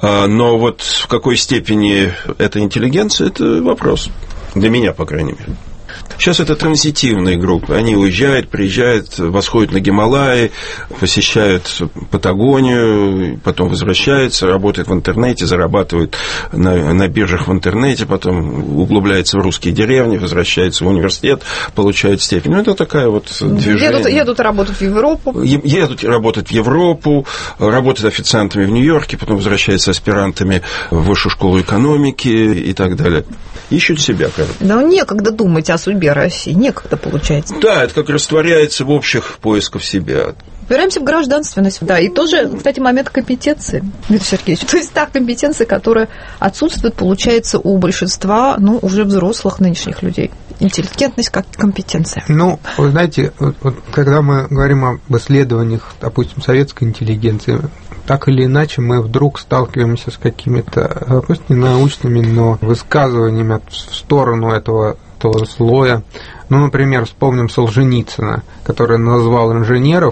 Но вот в какой степени это интеллигенция, это вопрос. Для меня, по крайней мере. Сейчас это транзитивные группы. Они уезжают, приезжают, восходят на Гималаи, посещают Патагонию, потом возвращаются, работают в интернете, зарабатывают на биржах в интернете, потом углубляются в русские деревни, возвращаются в университет, получают степень. Ну, это такая вот движение. Едут работать в Европу. Едут работать в Европу, работают официантами в Нью-Йорке, потом возвращаются аспирантами в высшую школу экономики и так далее. Ищут себя, кажется. Но некогда думать о судьбе России, некогда получается. Да, это как растворяется в общих поисках себя. Упираемся в гражданственность, да, и тоже, кстати, момент компетенции, Дмитрий Сергеевич. То есть та компетенция, которая отсутствует, получается, у большинства, ну, уже взрослых нынешних людей. Интеллигентность как компетенция. Ну, вы знаете, вот, когда мы говорим об исследованиях, допустим, советской интеллигенции, так или иначе мы вдруг сталкиваемся с какими-то, пусть не научными, но высказываниями в сторону этого слоя. Ну, например, вспомним Солженицына, который назвал инженеров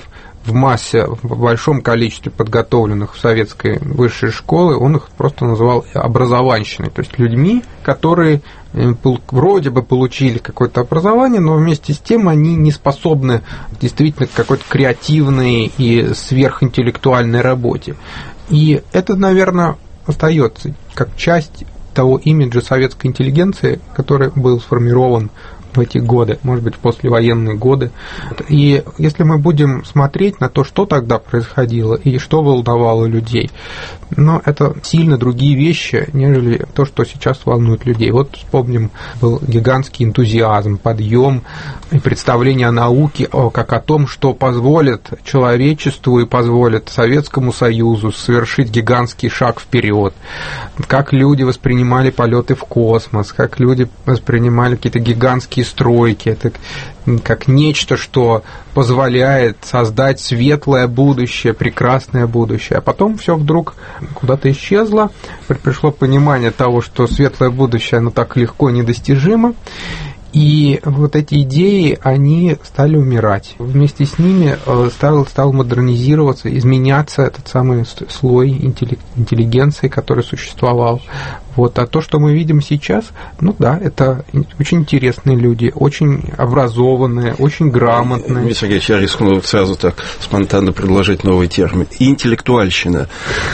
в массе, в большом количестве подготовленных в советской высшей школы, он их просто называл образованщиной, то есть людьми, которые вроде бы получили какое-то образование, но вместе с тем они не способны действительно к какой-то креативной и сверхинтеллектуальной работе. И это, наверное, остается как часть того имиджа советской интеллигенции, который был сформирован в эти годы, может быть, в послевоенные годы. И если мы будем смотреть на то, что тогда происходило и что волновало людей, но это сильно другие вещи, нежели то, что сейчас волнует людей. Вот вспомним, был гигантский энтузиазм, подъем и представление о науке как о том, что позволит человечеству и позволит Советскому Союзу совершить гигантский шаг вперед. Как люди воспринимали полеты в космос, как люди воспринимали какие-то гигантские стройки. Это как нечто, что позволяет создать светлое будущее, прекрасное будущее. А потом все вдруг куда-то исчезло, пришло понимание того, что светлое будущее, оно так легко недостижимо. И вот эти идеи, они стали умирать. Вместе с ними стал модернизироваться, изменяться этот самый слой интеллигенции, который существовал. Вот. А то, что мы видим сейчас, ну да, это очень интересные люди, очень образованные, очень грамотные. Дмитрий Сергеевич, я рискну сразу так спонтанно предложить новый термин. Интеллектуальщина.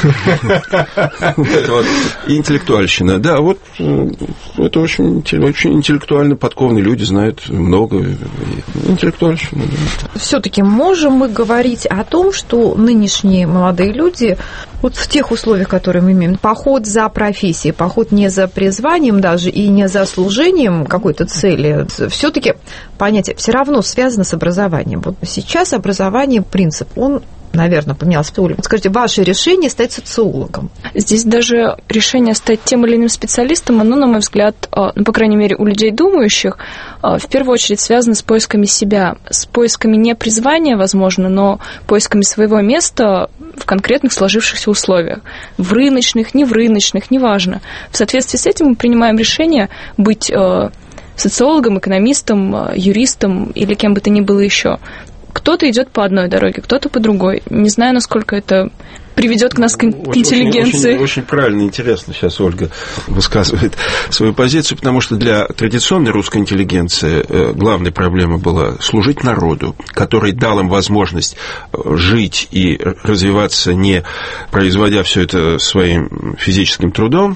Интеллектуальщина, да, вот это очень интеллектуально подкованные люди, знают много. Интеллектуальщина. Все-таки можем мы говорить о том, что нынешние молодые люди, вот в тех условиях, которые мы имеем, поход за профессией, поход не за призванием даже и не за служением какой-то цели, все-таки понятие все равно связано с образованием. Вот сейчас образование, принцип, он, наверное, поменялся. Скажите, ваше решение стать социологом? Здесь даже решение стать тем или иным специалистом, оно, на мой взгляд, ну, по крайней мере, у людей думающих, в первую очередь связано с поисками себя, с поисками не призвания, возможно, но поисками своего места в конкретных сложившихся условиях. В рыночных, не в рыночных, неважно. В соответствии с этим мы принимаем решение быть социологом, экономистом, юристом или кем бы то ни было еще. Кто-то идет по одной дороге, кто-то по другой. Не знаю, насколько это приведет к нас к интеллигенции. Очень правильно, интересно сейчас Ольга высказывает свою позицию, потому что для традиционной русской интеллигенции главной проблемой была служить народу, который дал им возможность жить и развиваться, не производя все это своим физическим трудом.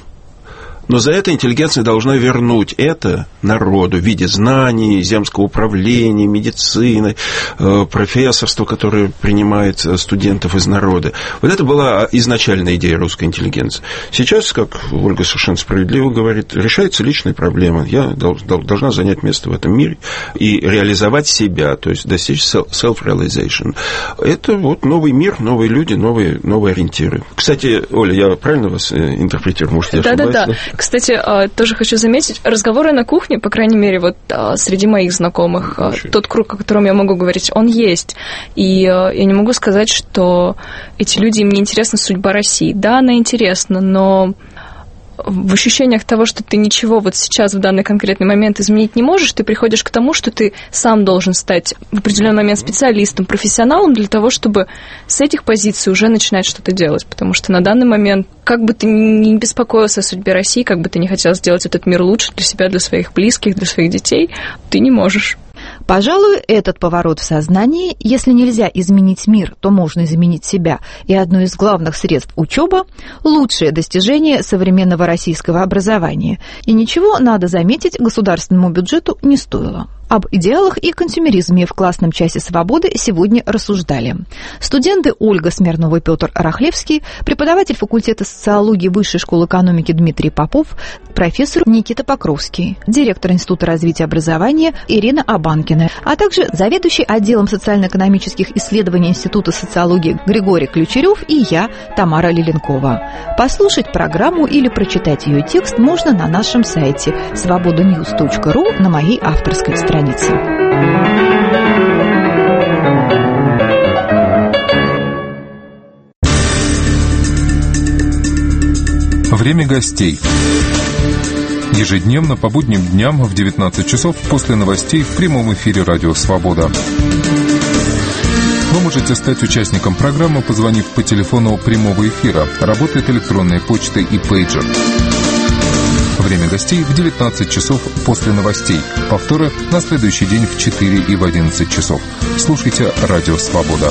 Но за это интеллигенция должна вернуть это народу в виде знаний, земского управления, медицины, профессорства, которое принимает студентов из народа. Вот это была изначальная идея русской интеллигенции. Сейчас, как Ольга совершенно справедливо говорит, решается личная проблема. Я должна занять место в этом мире и реализовать себя, то есть достичь self-realization. Это вот новый мир, новые люди, новые ориентиры. Кстати, Оля, я правильно вас интерпретирую? Может, я ошибаюсь? Да. Кстати, тоже хочу заметить, разговоры на кухне, по крайней мере, вот среди моих знакомых, тот круг, о котором я могу говорить, он есть. И я не могу сказать, что эти люди, им не интересна судьба России. Да, она интересна, но в ощущениях того, что ты ничего вот сейчас в данный конкретный момент изменить не можешь, ты приходишь к тому, что ты сам должен стать в определенный момент специалистом, профессионалом для того, чтобы с этих позиций уже начинать что-то делать. Потому что на данный момент, как бы ты ни беспокоился о судьбе России, как бы ты ни хотел сделать этот мир лучше для себя, для своих близких, для своих детей, ты не можешь. Пожалуй, этот поворот в сознании, если нельзя изменить мир, то можно изменить себя. И одно из главных средств учеба – лучшее достижение современного российского образования. И ничего, надо заметить, государственному бюджету не стоило. Об идеалах и консюмеризме в классном часе свободы сегодня рассуждали студенты Ольга Смирнова и Петр Рахлевский, преподаватель факультета социологии Высшей школы экономики Дмитрий Попов, профессор Никита Покровский, директор Института развития образования Ирина Абанкина, а также заведующий отделом социально-экономических исследований Института социологии Григорий Ключерев и я, Тамара Лиленкова. Послушать программу или прочитать ее текст можно на нашем сайте svobodanews.ru на моей авторской странице. Время гостей. Ежедневно по будним дням в 19 часов после новостей в прямом эфире «Радио Свобода». Вы можете стать участником программы, позвонив по телефону прямого эфира. Работает электронная почта и пейджер. Время гостей в 19 часов после новостей. Повторы на следующий день в 4 и в 11 часов. Слушайте «Радио Свобода».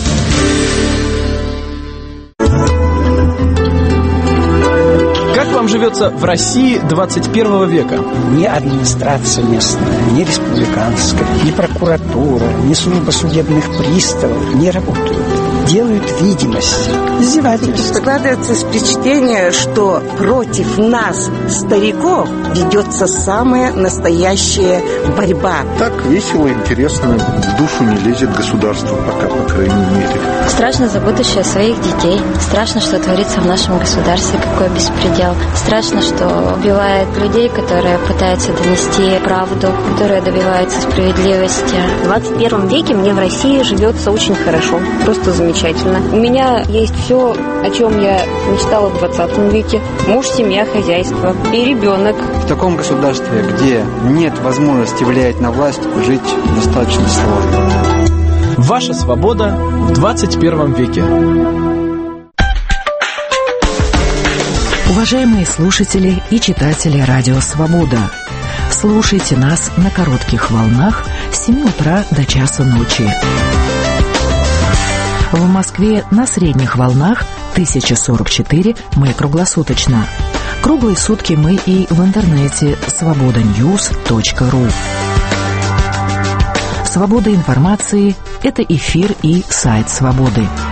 Как вам живется в России 21 века? Ни администрация местная, ни республиканская, ни прокуратура, ни служба судебных приставов не работают. Делают видимость, издевательство. Складывается впечатление, что против нас, стариков, ведется самая настоящая борьба. Так весело, интересно, в душу не лезет государство пока, по крайней мере. Страшно за будущее своих детей. Страшно, что творится в нашем государстве, какой беспредел. Страшно, что убивают людей, которые пытаются донести правду, которые добиваются справедливости. В 21 веке мне в России живется очень хорошо, просто замечательно. У меня есть все, о чем я мечтала в 20 веке. Муж, семья, хозяйство и ребенок. В таком государстве, где нет возможности влиять на власть, жить достаточно сложно. Ваша свобода в 21 веке. Уважаемые слушатели и читатели «Радио Свобода», слушайте нас на коротких волнах с 7 утра до часу ночи. В Москве на средних волнах 1044 мы круглосуточно. Круглые сутки мы и в интернете svobodanews.ru. Свобода информации – это эфир и сайт «Свободы».